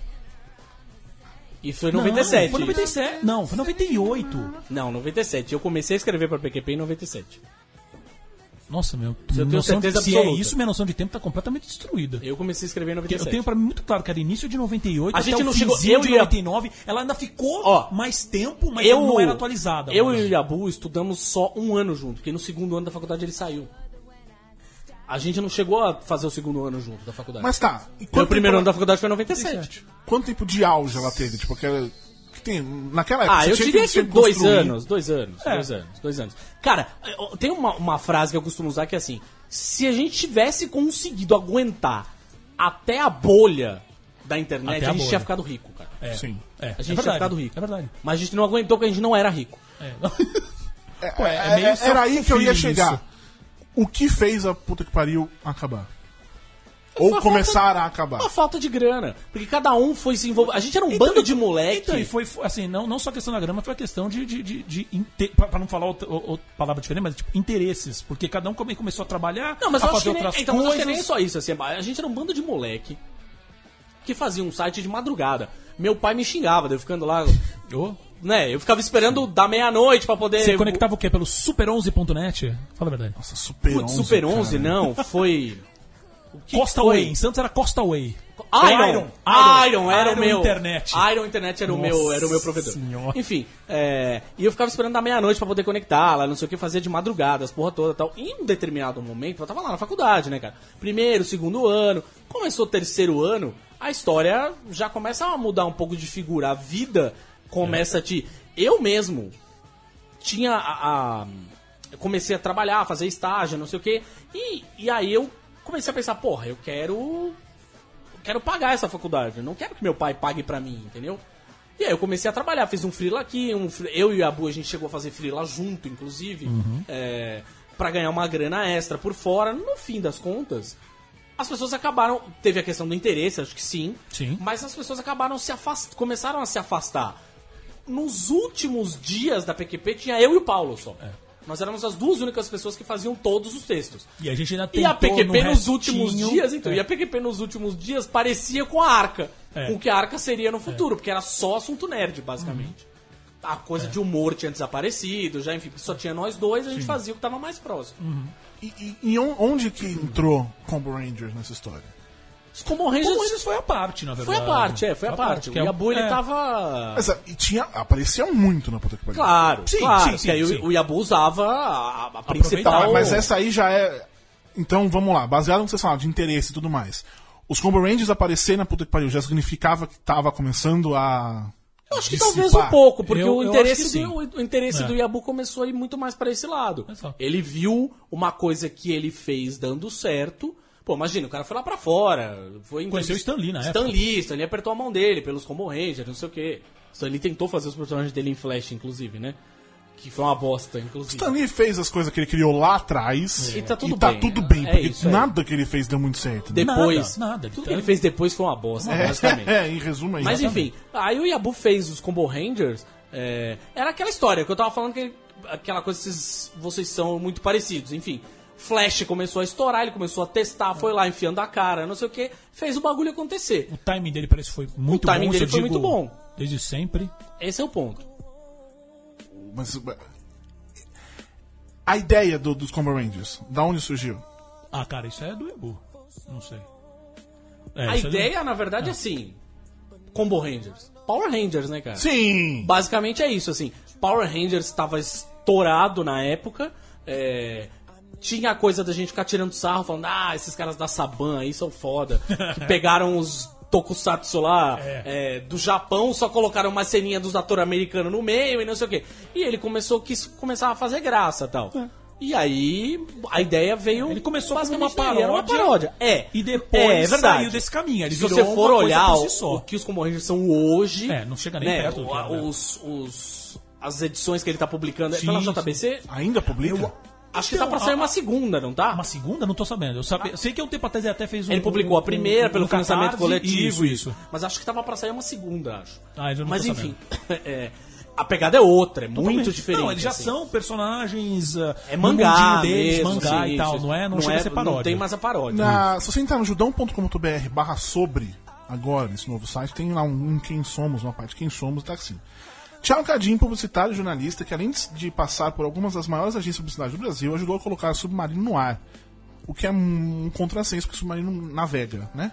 E foi em 97. Não, foi 97. Não, foi 98. Não, 97. Eu comecei a escrever pra PQP em 97. Nossa, meu. Eu tenho noção certeza se é absoluta. isso, minha noção de tempo tá completamente destruída. Eu comecei a escrever em Porque 97. eu tenho pra mim muito claro que era início de 98, A até gente o não chegou- finzinho eu de e a- 99. Ela ainda ficou Ó, mais tempo, mas ela não era atualizada. Eu mano. e o Yabu estudamos só um ano junto, porque no segundo ano da faculdade ele saiu. A gente não chegou a fazer o segundo ano junto da faculdade. Mas tá. E o primeiro ano da ela- faculdade foi em 97. Quanto tempo de auge ela teve? Tipo, aquela. Que tem, naquela época. Ah, você eu tinha diria que sempre 2 construir. anos. 2 anos. 2 anos. Cara, tem uma frase que eu costumo usar que é assim: se a gente tivesse conseguido aguentar até a bolha da internet, Até a a gente bolha. tinha ficado rico, cara. É, Sim. é, A gente tinha verdade, ficado rico. É verdade. Mas a gente não aguentou porque a gente não era rico. É. Era aí que eu ia self-fulfilling chegar. isso. O que fez a puta que pariu acabar? Foi Ou a começar a acabar? Uma falta de grana. Porque cada um foi se envolver. A gente era um bando de moleque. Então, e foi assim, não só a questão da grama, foi a questão pra não falar outra palavra diferente, mas tipo, interesses. Porque cada um começou a trabalhar, Não, mas a eu acho fazer que nem, outras então, mas eu acho coisas. que nem só isso, assim, a gente era um bando de moleque que fazia um site de madrugada. Meu pai me xingava, eu ficando lá, Ô, né, eu ficava esperando da meia-noite pra poder... Você conectava o quê? Pelo super11.net? Fala a verdade. Nossa, Super Putz, 11. Super 11, cara. não, foi... O que Costa foi? Way. Em Santos era Costa Way. Iron era o meu. Internet. Iron Internet era o meu provedor. Senhora. Enfim, e eu ficava esperando da meia-noite pra poder conectar lá, não sei o que, fazer de madrugada, as porra toda e tal. E em um determinado momento, eu tava lá na faculdade, né, cara? Primeiro, segundo ano, começou o terceiro ano, a história já começa a mudar um pouco de figura. A vida começa a te... Eu mesmo tinha eu comecei a trabalhar, a fazer estágio, não sei o que, e aí eu comecei a pensar, porra, eu quero pagar essa faculdade, eu não quero que meu pai pague pra mim, entendeu? E aí eu comecei a trabalhar, fiz um freela aqui, eu e o Yabu, a gente chegou a fazer freela junto, inclusive, pra ganhar uma grana extra por fora. No fim das contas, as pessoas acabaram, teve a questão do interesse, acho que sim, mas as pessoas acabaram começaram a se afastar. Nos últimos dias da PQP tinha eu e o Paulo só. Nós éramos as duas únicas pessoas que faziam todos os textos. E a gente ainda E a tentou PQP no nos últimos restinho- dias, então, e a PQP nos últimos dias parecia com a Arca. Com o que a Arca seria no futuro, porque era só assunto nerd, basicamente. A coisa de humor tinha desaparecido, já, enfim, só tinha nós dois, a gente fazia o que tava mais próximo. E onde que entrou Combo Rangers nessa história? Os Combo Rangers Como eles foi a parte, na foi verdade. a parte, foi a parte. que O é Yabu, ele é. tava... Mas, aparecia muito na puta que pariu. Claro, Sim, claro. sim, que aí sim. o Yabu usava a principal... Tá, mas essa aí já é... Então, vamos lá. Baseado no que você falou, de interesse e tudo mais. Os Combo Rangers aparecer na puta que pariu já significava que tava começando a... Eu acho que dissipar? talvez um pouco, porque Eu o acho interesse, que sim. o interesse É. do Yabu começou a ir muito mais pra esse lado. Exato. Ele viu uma coisa que ele fez dando certo. Pô, imagina, o cara foi lá pra fora. Conheceu o Stan Lee na época. Stan Lee apertou a mão dele pelos Combo Rangers, não sei o quê. Stan Lee tentou fazer os personagens dele em Flash, inclusive, né? Que foi uma bosta, inclusive. Stan Lee fez as coisas que ele criou lá atrás. E tá tudo e tá bem. tudo bem, É porque isso aí. nada que ele fez deu muito certo. Né? Depois. Nada. Tudo que ele fez depois foi uma bosta, basicamente. Em resumo aí. Mas enfim, aí o Yabu fez os Combo Rangers. Era aquela história que eu tava falando, que aquela coisa que vocês são muito parecidos. Enfim, Flash começou a estourar, ele começou a testar, foi lá enfiando a cara, não sei o que, fez o bagulho acontecer. O timing dele parece que foi muito bom. O timing dele isso foi eu digo muito bom. Desde sempre. Esse é o ponto. Mas, a ideia dos Combo Rangers, da onde surgiu? Ah, cara, isso é do Yabu. Não sei. A isso é do- ideia, na verdade, é assim: Combo Rangers. Power Rangers, né, cara? Sim! Basicamente é isso, assim. Power Rangers estava estourado na época. Tinha a coisa da gente ficar tirando sarro, falando, esses caras da Saban aí são foda. Que pegaram os tokusatsu lá do Japão, só colocaram uma ceninha dos atores americanos no meio e não sei o quê. E ele quis começar a fazer graça e tal. E aí, a ideia veio... Ele começou como basicamente uma daí, era uma paródia. paródia. E depois verdade. saiu desse caminho. Ele Se virou você for uma coisa olhar por si só. o que os Combo Rangers são hoje... Não chega nem né, perto do que era, né? as edições que ele tá publicando... Sim, pela JBC? Ainda publica? Acho que tá pra sair uma segunda, não tá? Uma segunda? Não tô sabendo. Eu sei que um tempo atrás ele até fez um... Ele publicou a primeira pelo financiamento Catarse, coletivo. Isso. Mas acho que tava pra sair uma segunda, acho. Eu não Mas tô enfim, a pegada é outra, é muito Totalmente. diferente. Não, eles já assim. são personagens... É no mangá mundinho deles, mesmo, mangá sim, e tal. isso. Não chega a ser paródia. Não tem mais a paródia. Se você entrar no judão.com.br/sobre, agora, nesse novo site, tem lá um Quem Somos, uma parte Quem Somos, tá assim. Thiago Cadinho, publicitário e jornalista, que além de passar por algumas das maiores agências de publicidade do Brasil, ajudou a colocar o Submarino no ar. O que é um contrassenso, porque o Submarino navega, né?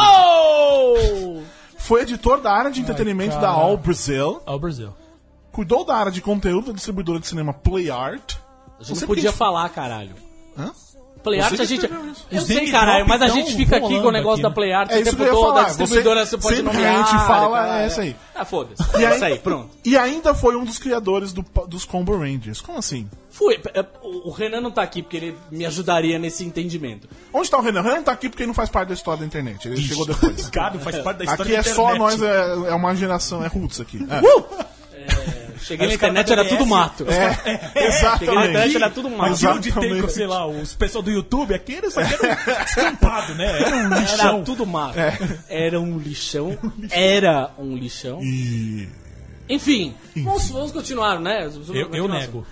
Uou! Foi editor da área de entretenimento da All Brazil. Ao Brasil. Cuidou da área de conteúdo da distribuidora de cinema Play Art. A gente não podia falar, caralho. Hã? Play Você Art, a gente... escreveu isso. Eu Os sei, name caralho, drop mas a tão gente fica aqui com o rolando negócio aqui, da né? Play Art É o isso tempo que eu ia todo, falar. da distribuidora você pode sempre nomear. que a gente fala, caralho. é essa aí. Foda-se. E É isso aí, pronto. E ainda foi um dos criadores dos Combo Rangers. Como assim? Fui. O Renan não tá aqui porque ele me ajudaria nesse entendimento. Onde tá o Renan? O Renan não tá aqui porque ele não faz parte da história da internet. Ele chegou depois. Ricardo faz parte da história Aqui é da só internet. nós, é uma geração, é roots aqui. É. Cheguei na Os caras internet, da era BBS, tudo mato. Exatamente. Cheguei na internet, era tudo mato. Aqui onde tem, Exatamente. sei lá, os pessoal do YouTube, aqui era descampado, né? Era um Era lixão. tudo mato. Era um lixão. Era um lixão. E... Enfim, vamos continuar, né? Eu nego.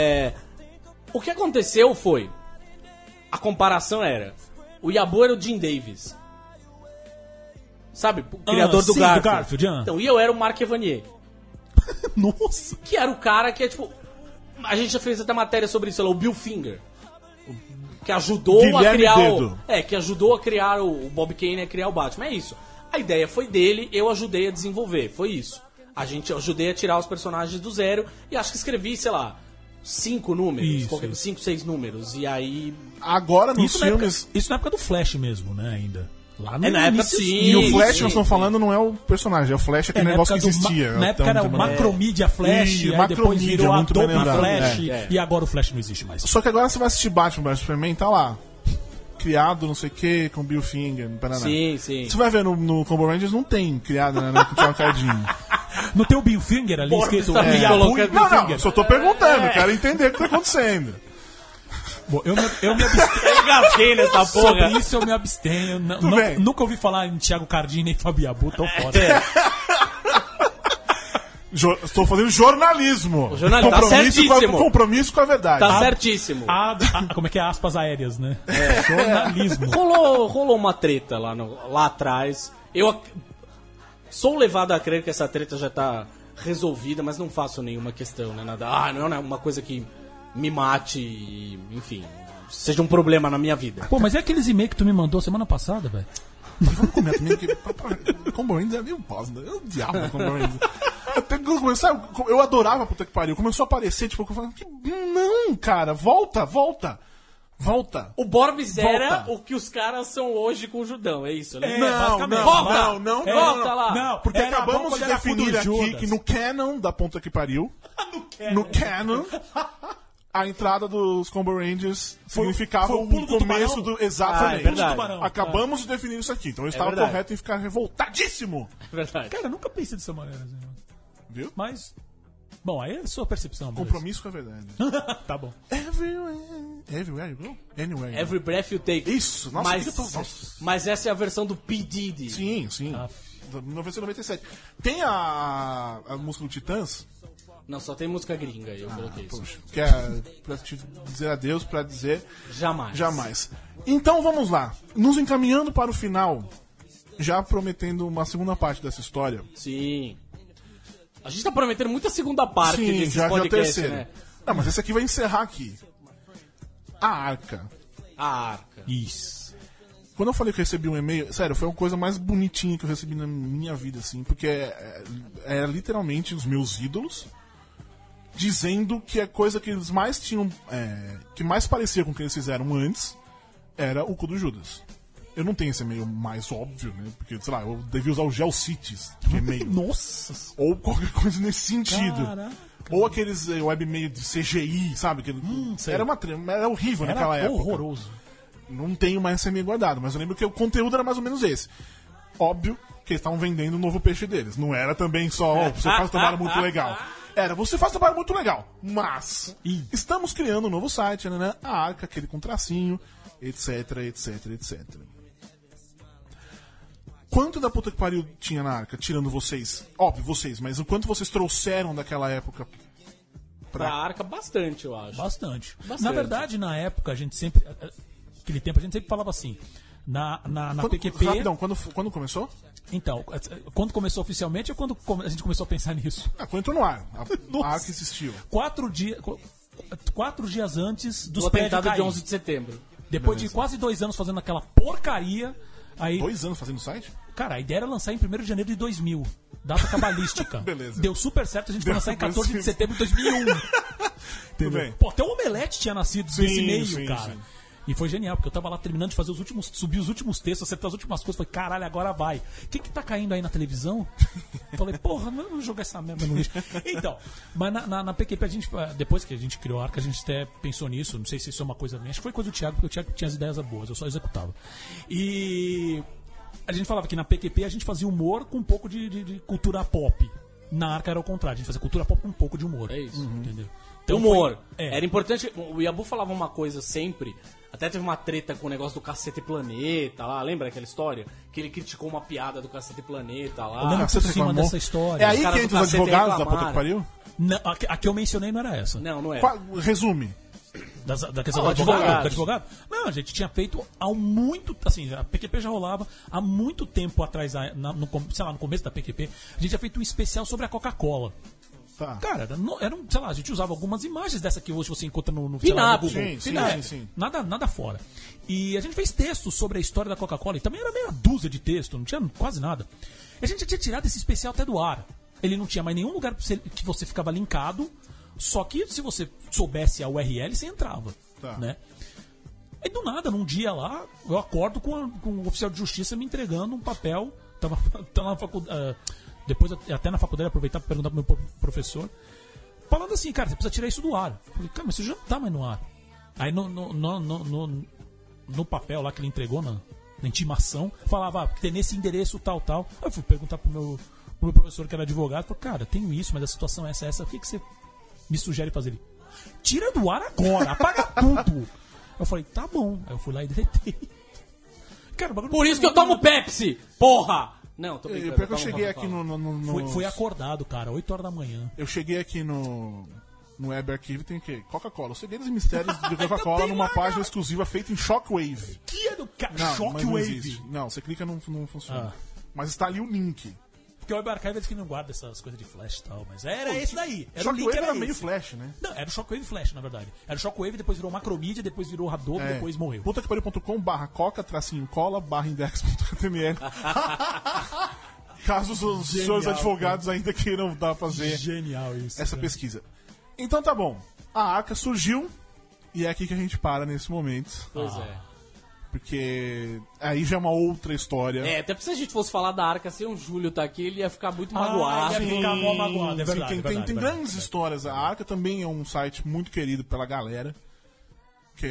O que aconteceu foi... A comparação era... O Yabu era o Jim Davis. Sabe? O criador do sim, Garfield. do Garfield, Então, e eu era o Mark Evanier. Nossa. Que era o cara que é tipo... A gente já fez até matéria sobre isso, lá, o Bill Finger. Que ajudou a Guilherme criar Dedo. que ajudou a criar o Bob Kane a criar o Batman. É isso. A ideia foi dele, eu ajudei a desenvolver. Foi isso. Eu ajudei a tirar os personagens do zero e acho que escrevi, sei lá, 5 números. 5, 6 números. E aí... Agora nos filmes... Isso na época do Flash mesmo, né, ainda. Lá no na época, início- sim. E o Flash sim, nós estamos sim. falando não é o personagem, é o Flash, aquele na negócio que época do existia. na época era o Macromídia Flash, Ih, aí depois Macromídia, virou muito bem Adobe lembrado. Flash, É. e agora o Flash não existe mais. Só que agora você vai assistir Batman vs Superman, tá lá. Criado, não sei o que, com Bill Finger, paraná. Sim, sim. Você vai ver no Combo Rangers, não tem criado, né? Com o Thiago Cadinho. Não tem o Bill Finger ali Porra, escrito tá Yabu e colocando- Bill Não, Finger? só tô perguntando, quero entender o que tá acontecendo. Bom, eu me abstenho. Eu engasguei nessa porra. Sobre isso eu me abstenho. Tudo bem. Nunca ouvi falar em Thiago Cardini nem Fábio Yabu, tão foda. Estou fazendo jornalismo. O jornalismo, tá certíssimo. Compromisso com a verdade. Tá certíssimo. Como é que é? Aspas aéreas, né? Jornalismo. Rolou uma treta lá atrás. Eu sou levado a crer que essa treta já tá resolvida, mas não faço nenhuma questão, né? Nada. Não é uma coisa que me mate e, enfim, seja um problema na minha vida. Pô, mas é aqueles e-mails que tu me mandou semana passada, velho? Vamos comentar também que Combo Rangers é meio bosta. Eu odiava Combo Rangers. Até que começar, eu adorava Puta que Pariu. Começou a aparecer, tipo, eu falei, não, cara, volta. O Borbs era o que os caras são hoje com o Judão, é isso, né? Não, volta lá. Não, porque era acabamos bom de quando era definir aqui Judas. que no canon da Puta que Pariu, no canon, a entrada dos Combo Rangers significava foi o o pulo do começo tubarão? do... Exatamente. É verdade. Tubarão. Acabamos de definir isso aqui, então eu estava verdade. correto em ficar revoltadíssimo. É verdade. Cara, eu nunca pensei dessa maneira, assim. Viu? Mas, bom, aí é a sua percepção. beleza. Compromisso com a verdade. Tá bom. Everywhere you go? Anywhere. Every breath you take. Isso, nossa, mas essa é a versão do P. Diddy. Sim. 1997. Tem a música do Titãs, Não, só tem música gringa aí, eu coloquei isso. poxa, que é pra te dizer adeus, pra dizer Jamais. Então vamos lá. Nos encaminhando para o final, já prometendo uma segunda parte dessa história. Sim. A gente tá prometendo muita segunda parte Sim, desses já é o podcasts, terceiro. né? Não, mas esse aqui vai encerrar aqui. A Arca. A Arca. Isso. Quando eu falei que eu recebi um e-mail, sério, foi a coisa mais bonitinha que eu recebi na minha vida, assim, porque é literalmente os meus ídolos dizendo que a coisa que eles mais tinham, que mais parecia com o que eles fizeram antes, era o cu do Judas. Eu não tenho esse e-mail mais óbvio, né? Porque, sei lá, eu devia usar o GeoCities de e-mail. Nossa. Ou qualquer coisa nesse sentido. Caraca. Ou aqueles webmail de CGI, sabe? sei. Era horrível Era naquela época. horroroso. Não tenho mais esse e-mail guardado, mas eu lembro que o conteúdo era mais ou menos esse. Óbvio que eles estavam vendendo o novo peixe deles. Não era também só, você faz um trabalho muito legal. Era, você faz um trabalho muito legal, mas estamos criando um novo site, né? A Arca, aquele com tracinho, etc. Quanto da Puta que Pariu tinha na Arca, tirando vocês? Óbvio, vocês, mas o quanto vocês trouxeram daquela época Pra Arca, bastante, eu acho. Bastante. Bastante. Na verdade, na época, a gente sempre... Naquele tempo, a gente sempre falava assim... Na PQP... Rapidão, quando começou? Então, quando começou oficialmente ou quando a gente começou a pensar nisso? Quando entrou no ar. Nossa. A Arca existiu. 4 dias antes dos Do prédios atentado de cair. 11 de setembro. Depois de quase 2 anos fazendo aquela porcaria... Aí, 2 anos fazendo o site? cara, a ideia era lançar em 1º de janeiro de 2000. Data cabalística. Beleza. Deu super certo, a gente foi Deu lançar em super 14 de certo. setembro de 2001. Tudo bem. Pô, até o Omelete tinha nascido desse meio, sim, cara. sim. E foi genial, porque eu tava lá terminando de fazer subir os últimos textos, acertar as últimas coisas. Falei, caralho, agora vai. O que tá caindo aí na televisão? Falei, porra, não vou jogar essa merda no lixo. Então, mas na PQP, depois que a gente criou a Arca, a gente até pensou nisso. Não sei se isso é uma coisa minha. Acho que foi coisa do Thiago, porque o Thiago tinha as ideias boas, eu só executava. E a gente falava que na PQP a gente fazia humor com um pouco de cultura pop. Na Arca era o contrário, a gente fazia cultura pop com um pouco de humor. É isso. Entendeu? Humor. Foi- Era importante. O Yabu falava uma coisa sempre. Até teve uma treta com o negócio do Cacete Planeta lá. Lembra aquela história? Que ele criticou uma piada do Cacete Planeta lá. Eu lembro Você por cima reclamou? dessa história. É aí caras que do entra os cacete advogados da reclamaram. Puta que Pariu? Não, a que eu mencionei não era essa. Não é. Resume. Da questão Ah, do advogado, advogados. do advogado? Não, a gente tinha feito há muito... Assim, a PQP já rolava há muito tempo atrás, no começo da PQP, a gente tinha feito um especial sobre a Coca-Cola. Tá. Cara, sei lá, a gente usava algumas imagens dessa que hoje você encontra no Pin-up. Google. Sim, Pin-up. sim. Nada fora. E a gente fez textos sobre a história da Coca-Cola, e também era meia dúzia de texto, não tinha quase nada. E a gente já tinha tirado esse especial até do ar. Ele não tinha mais nenhum lugar que você ficava linkado, só que se você soubesse a URL, você entrava. Tá. Né? Aí do nada, num dia lá, eu acordo com o oficial de justiça me entregando um papel. Tava na faculdade. Depois, até na faculdade, aproveitar para perguntar pro meu professor. Falando assim, cara, você precisa tirar isso do ar. Eu falei, cara, mas isso já não tá mais no ar. Aí no papel lá que ele entregou, na intimação, falava, que tem nesse endereço tal. Aí eu fui perguntar pro meu professor, que era advogado, falei, cara, tenho isso, mas a situação é essa. O que você me sugere fazer? Ele, tira do ar agora, apaga tudo. Eu falei, tá bom. Aí eu fui lá e deletei. Cara, o bagulho Por isso que eu tomo Pepsi, porra! Não, tô brincando. Pior que eu Calma, cheguei calma, aqui calma. no... Foi acordado, cara, 8 horas da manhã. Eu cheguei aqui no Web Archive, tem o quê? Coca-Cola. Os segredos e mistérios de Coca-Cola numa página exclusiva feita em Shockwave. Que é do cara? Não, mas não Shockwave. existe. Não, você clica não funciona. Ah. Mas está ali o link. Porque o Web Archive diz que não guarda essas coisas de flash e tal, mas era esse daí. Era o link, Shockwave era era meio esse. flash, né? Não, era o Shockwave Flash, na verdade. Era o Shockwave, depois virou Macromedia, depois virou Adobe, depois morreu. putaquepariu.com/coca-cola/index.html Caso os senhores advogados ainda queiram fazer Genial isso. essa cara. pesquisa. Então tá bom. A Arca surgiu e é aqui que a gente para nesse momento. Pois é. Porque aí já é uma outra história. É, até se a gente fosse falar da Arca, se o Júlio tá aqui, ele ia ficar muito magoado. ia ficar mó magoado, é Sim, verdade. tem grandes histórias. A Arca também é um site muito querido pela galera. Que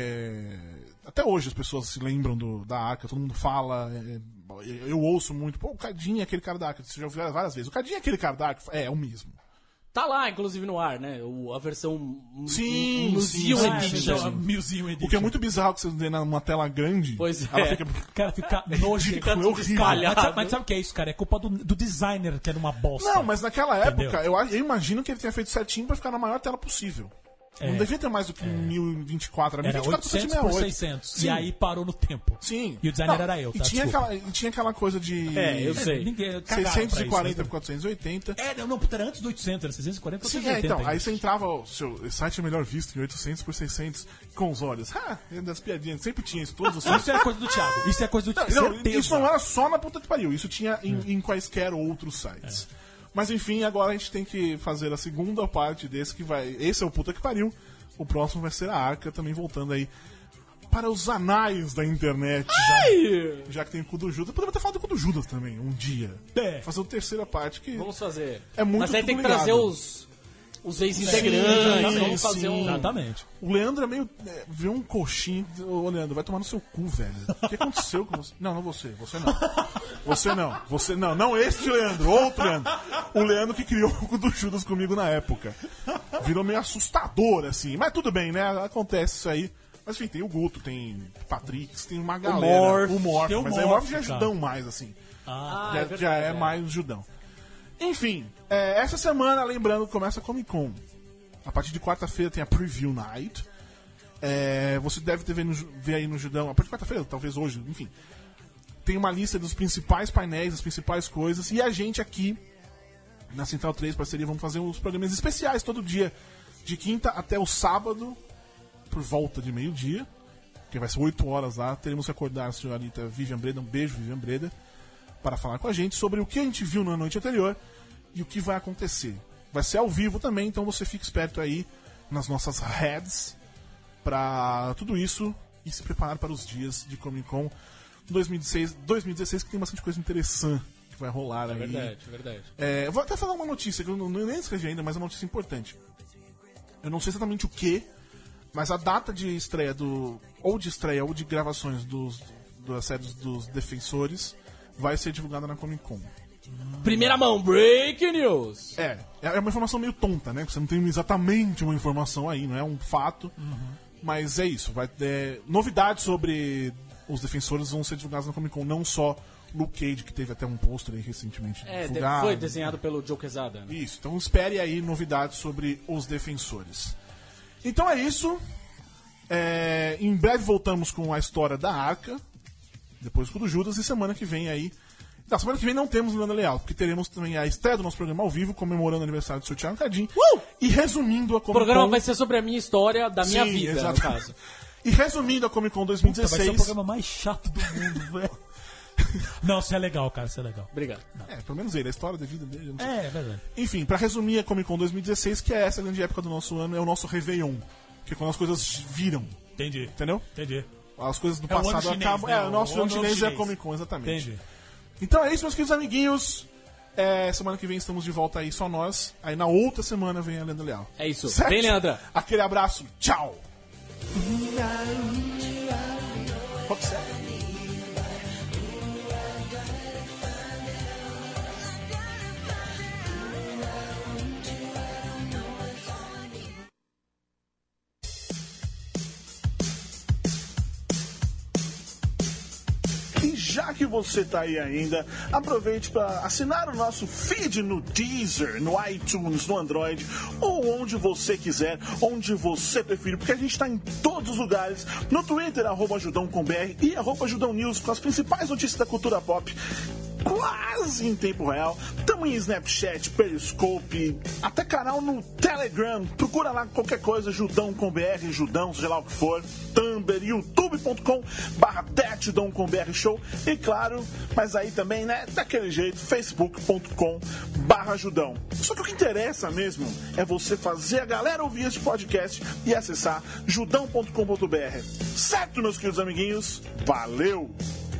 até hoje as pessoas se lembram da Arca, todo mundo fala. Eu ouço muito. Pô, o Cadinho é aquele cara da Arca. Você já ouviu várias vezes. O Cadinho é aquele cara da Arca. É o mesmo. Tá lá, inclusive, no ar, né? A versão Sim, Museum sim, Edition. sim. Museum Edition. O que é muito bizarro que você vê numa tela grande. Pois ela é. fica. O cara fica nojento. Fica tudo horrível. espalhado. Mas sabe o que é isso, cara? É culpa do designer, que era uma bosta. Não, mas naquela época, Entendeu? eu imagino que ele tenha feito certinho pra ficar na maior tela possível. Não devia ter mais do que 1024, Era 800 por 600. Sim. E aí parou no tempo. Sim. E o designer Não, era eu, tá? E tinha, Desculpa. tinha aquela coisa de. Eu sei. Ninguém cagaram pra isso, 640 né? por 480. Não, puta, era antes do 800, era 640 por Sim, 480. então. ainda. Aí você entrava, esse site é melhor visto em 800 por 600 com os olhos. Das piadinhas. Sempre tinha isso, todos os sites. Isso é coisa do Thiago. Isso é coisa do Thiago. Não, Certeza. isso não era só na puta que pariu. Isso tinha em quaisquer outros sites. Mas enfim, agora a gente tem que fazer a segunda parte desse que vai. Esse é o puta que pariu. O próximo vai ser a Arca, também voltando aí para os anais da internet. Já que tem o cu do Judas. Poderia ter falado do cu do Judas também, um dia. Fazer a terceira parte que. Vamos fazer. É muito Mas aí tem que tudo trazer ligado. os ex-integrantes. Sim, Vamos fazer sim. Exatamente. O Leandro é meio. Vê um coxinho. Ô, Leandro, vai tomar no seu cu, velho. O que aconteceu com você? Não, você. Você não. Você não. Você não. Não este Leandro, outro Leandro. O Leandro que criou o cu do Judas comigo na época. Virou meio assustador, assim. Mas tudo bem, né? Acontece isso aí. Mas enfim, tem o Guto, tem o Patrix, tem uma galera. O Morph. Tem o Mas aí o Morph Morph, já é cara. judão mais, assim. Ah, Já é mais judão. Enfim, essa semana, lembrando, começa a Comic Con. A partir de quarta-feira tem a Preview Night. Você deve ver aí no Judão, a partir de quarta-feira, talvez hoje, enfim. Tem uma lista dos principais painéis, das principais coisas. E a gente aqui, na Central 3 Parceria, vamos fazer uns programas especiais todo dia. De quinta até o sábado, por volta de meio-dia. Que vai ser 8 horas lá. Teremos que acordar a senhorita Vivian Breda, um beijo, Vivian Breda, para falar com a gente sobre o que a gente viu na noite anterior e o que vai acontecer. Vai ser ao vivo também, então você fica esperto aí nas nossas heads para tudo isso e se preparar para os dias de Comic Con 2016, que tem bastante coisa interessante que vai rolar aí. É verdade. Eu vou até falar uma notícia que eu nem escrevi ainda, mas é uma notícia importante. Eu não sei exatamente o que, mas a data de estreia ou de gravações das séries dos Defensores vai ser divulgada na Comic Con. Primeira mão, break news. É uma informação meio tonta, né? Você não tem exatamente uma informação aí, não é um fato. Mas é isso. Vai ter novidades sobre os Defensores vão ser divulgadas na Comic Con, não só Luke Cage, que teve até um pôster aí recentemente divulgado. Foi desenhado pelo Joe Quesada. Né? Isso, então espere aí novidades sobre os Defensores. Então é isso. Em breve voltamos com a história da Arca, depois do Judas, e semana que vem aí. Na semana que vem não temos Leandro Leal, porque teremos também a estreia do nosso programa ao vivo, comemorando o aniversário do seu Thiago Cadinho. E resumindo a O Comic Con. programa vai ser sobre a minha história, da minha Sim, vida, exato. no caso. E resumindo a Comic Con Puta, vai ser 2016. o programa mais chato do mundo, velho. Não, isso é legal, cara, isso é legal. Obrigado. Pelo menos ele, a história da vida dele. eu não sei. É verdade. Enfim, pra resumir a Comic Con 2016, que é essa grande época do nosso ano, é o nosso Réveillon. Que é quando as coisas viram, Entendi. entendeu? Entendi. As coisas do É o ano passado chinês, acabam. né? O nosso O ano ano chinês é a chinês. Comic Con, exatamente. Entendi. Então é isso, meus queridos amiguinhos. Semana que vem estamos de volta aí, só nós. Aí na outra semana vem a Leandro Leal. É isso. Certo? Vem, Leandra. Aquele abraço, tchau! Pode ser. E já já que você tá aí ainda, aproveite para assinar o nosso feed no Deezer, no iTunes, no Android, ou onde você quiser, onde você preferir, porque a gente tá em todos os lugares, no Twitter, @judãocombr e @judãonews, com as principais notícias da cultura pop, quase em tempo real. Tamo em Snapchat, Periscope, até canal no Telegram. Procura lá qualquer coisa, Judão com BR, Judão, seja lá o que for. Tumblr, youtube.com/TechDãoComBR Show. E claro, mas aí também, né, daquele jeito, facebook.com/Judão. Só que o que interessa mesmo é você fazer a galera ouvir esse podcast e acessar judão.com.br. Certo, meus queridos amiguinhos? Valeu!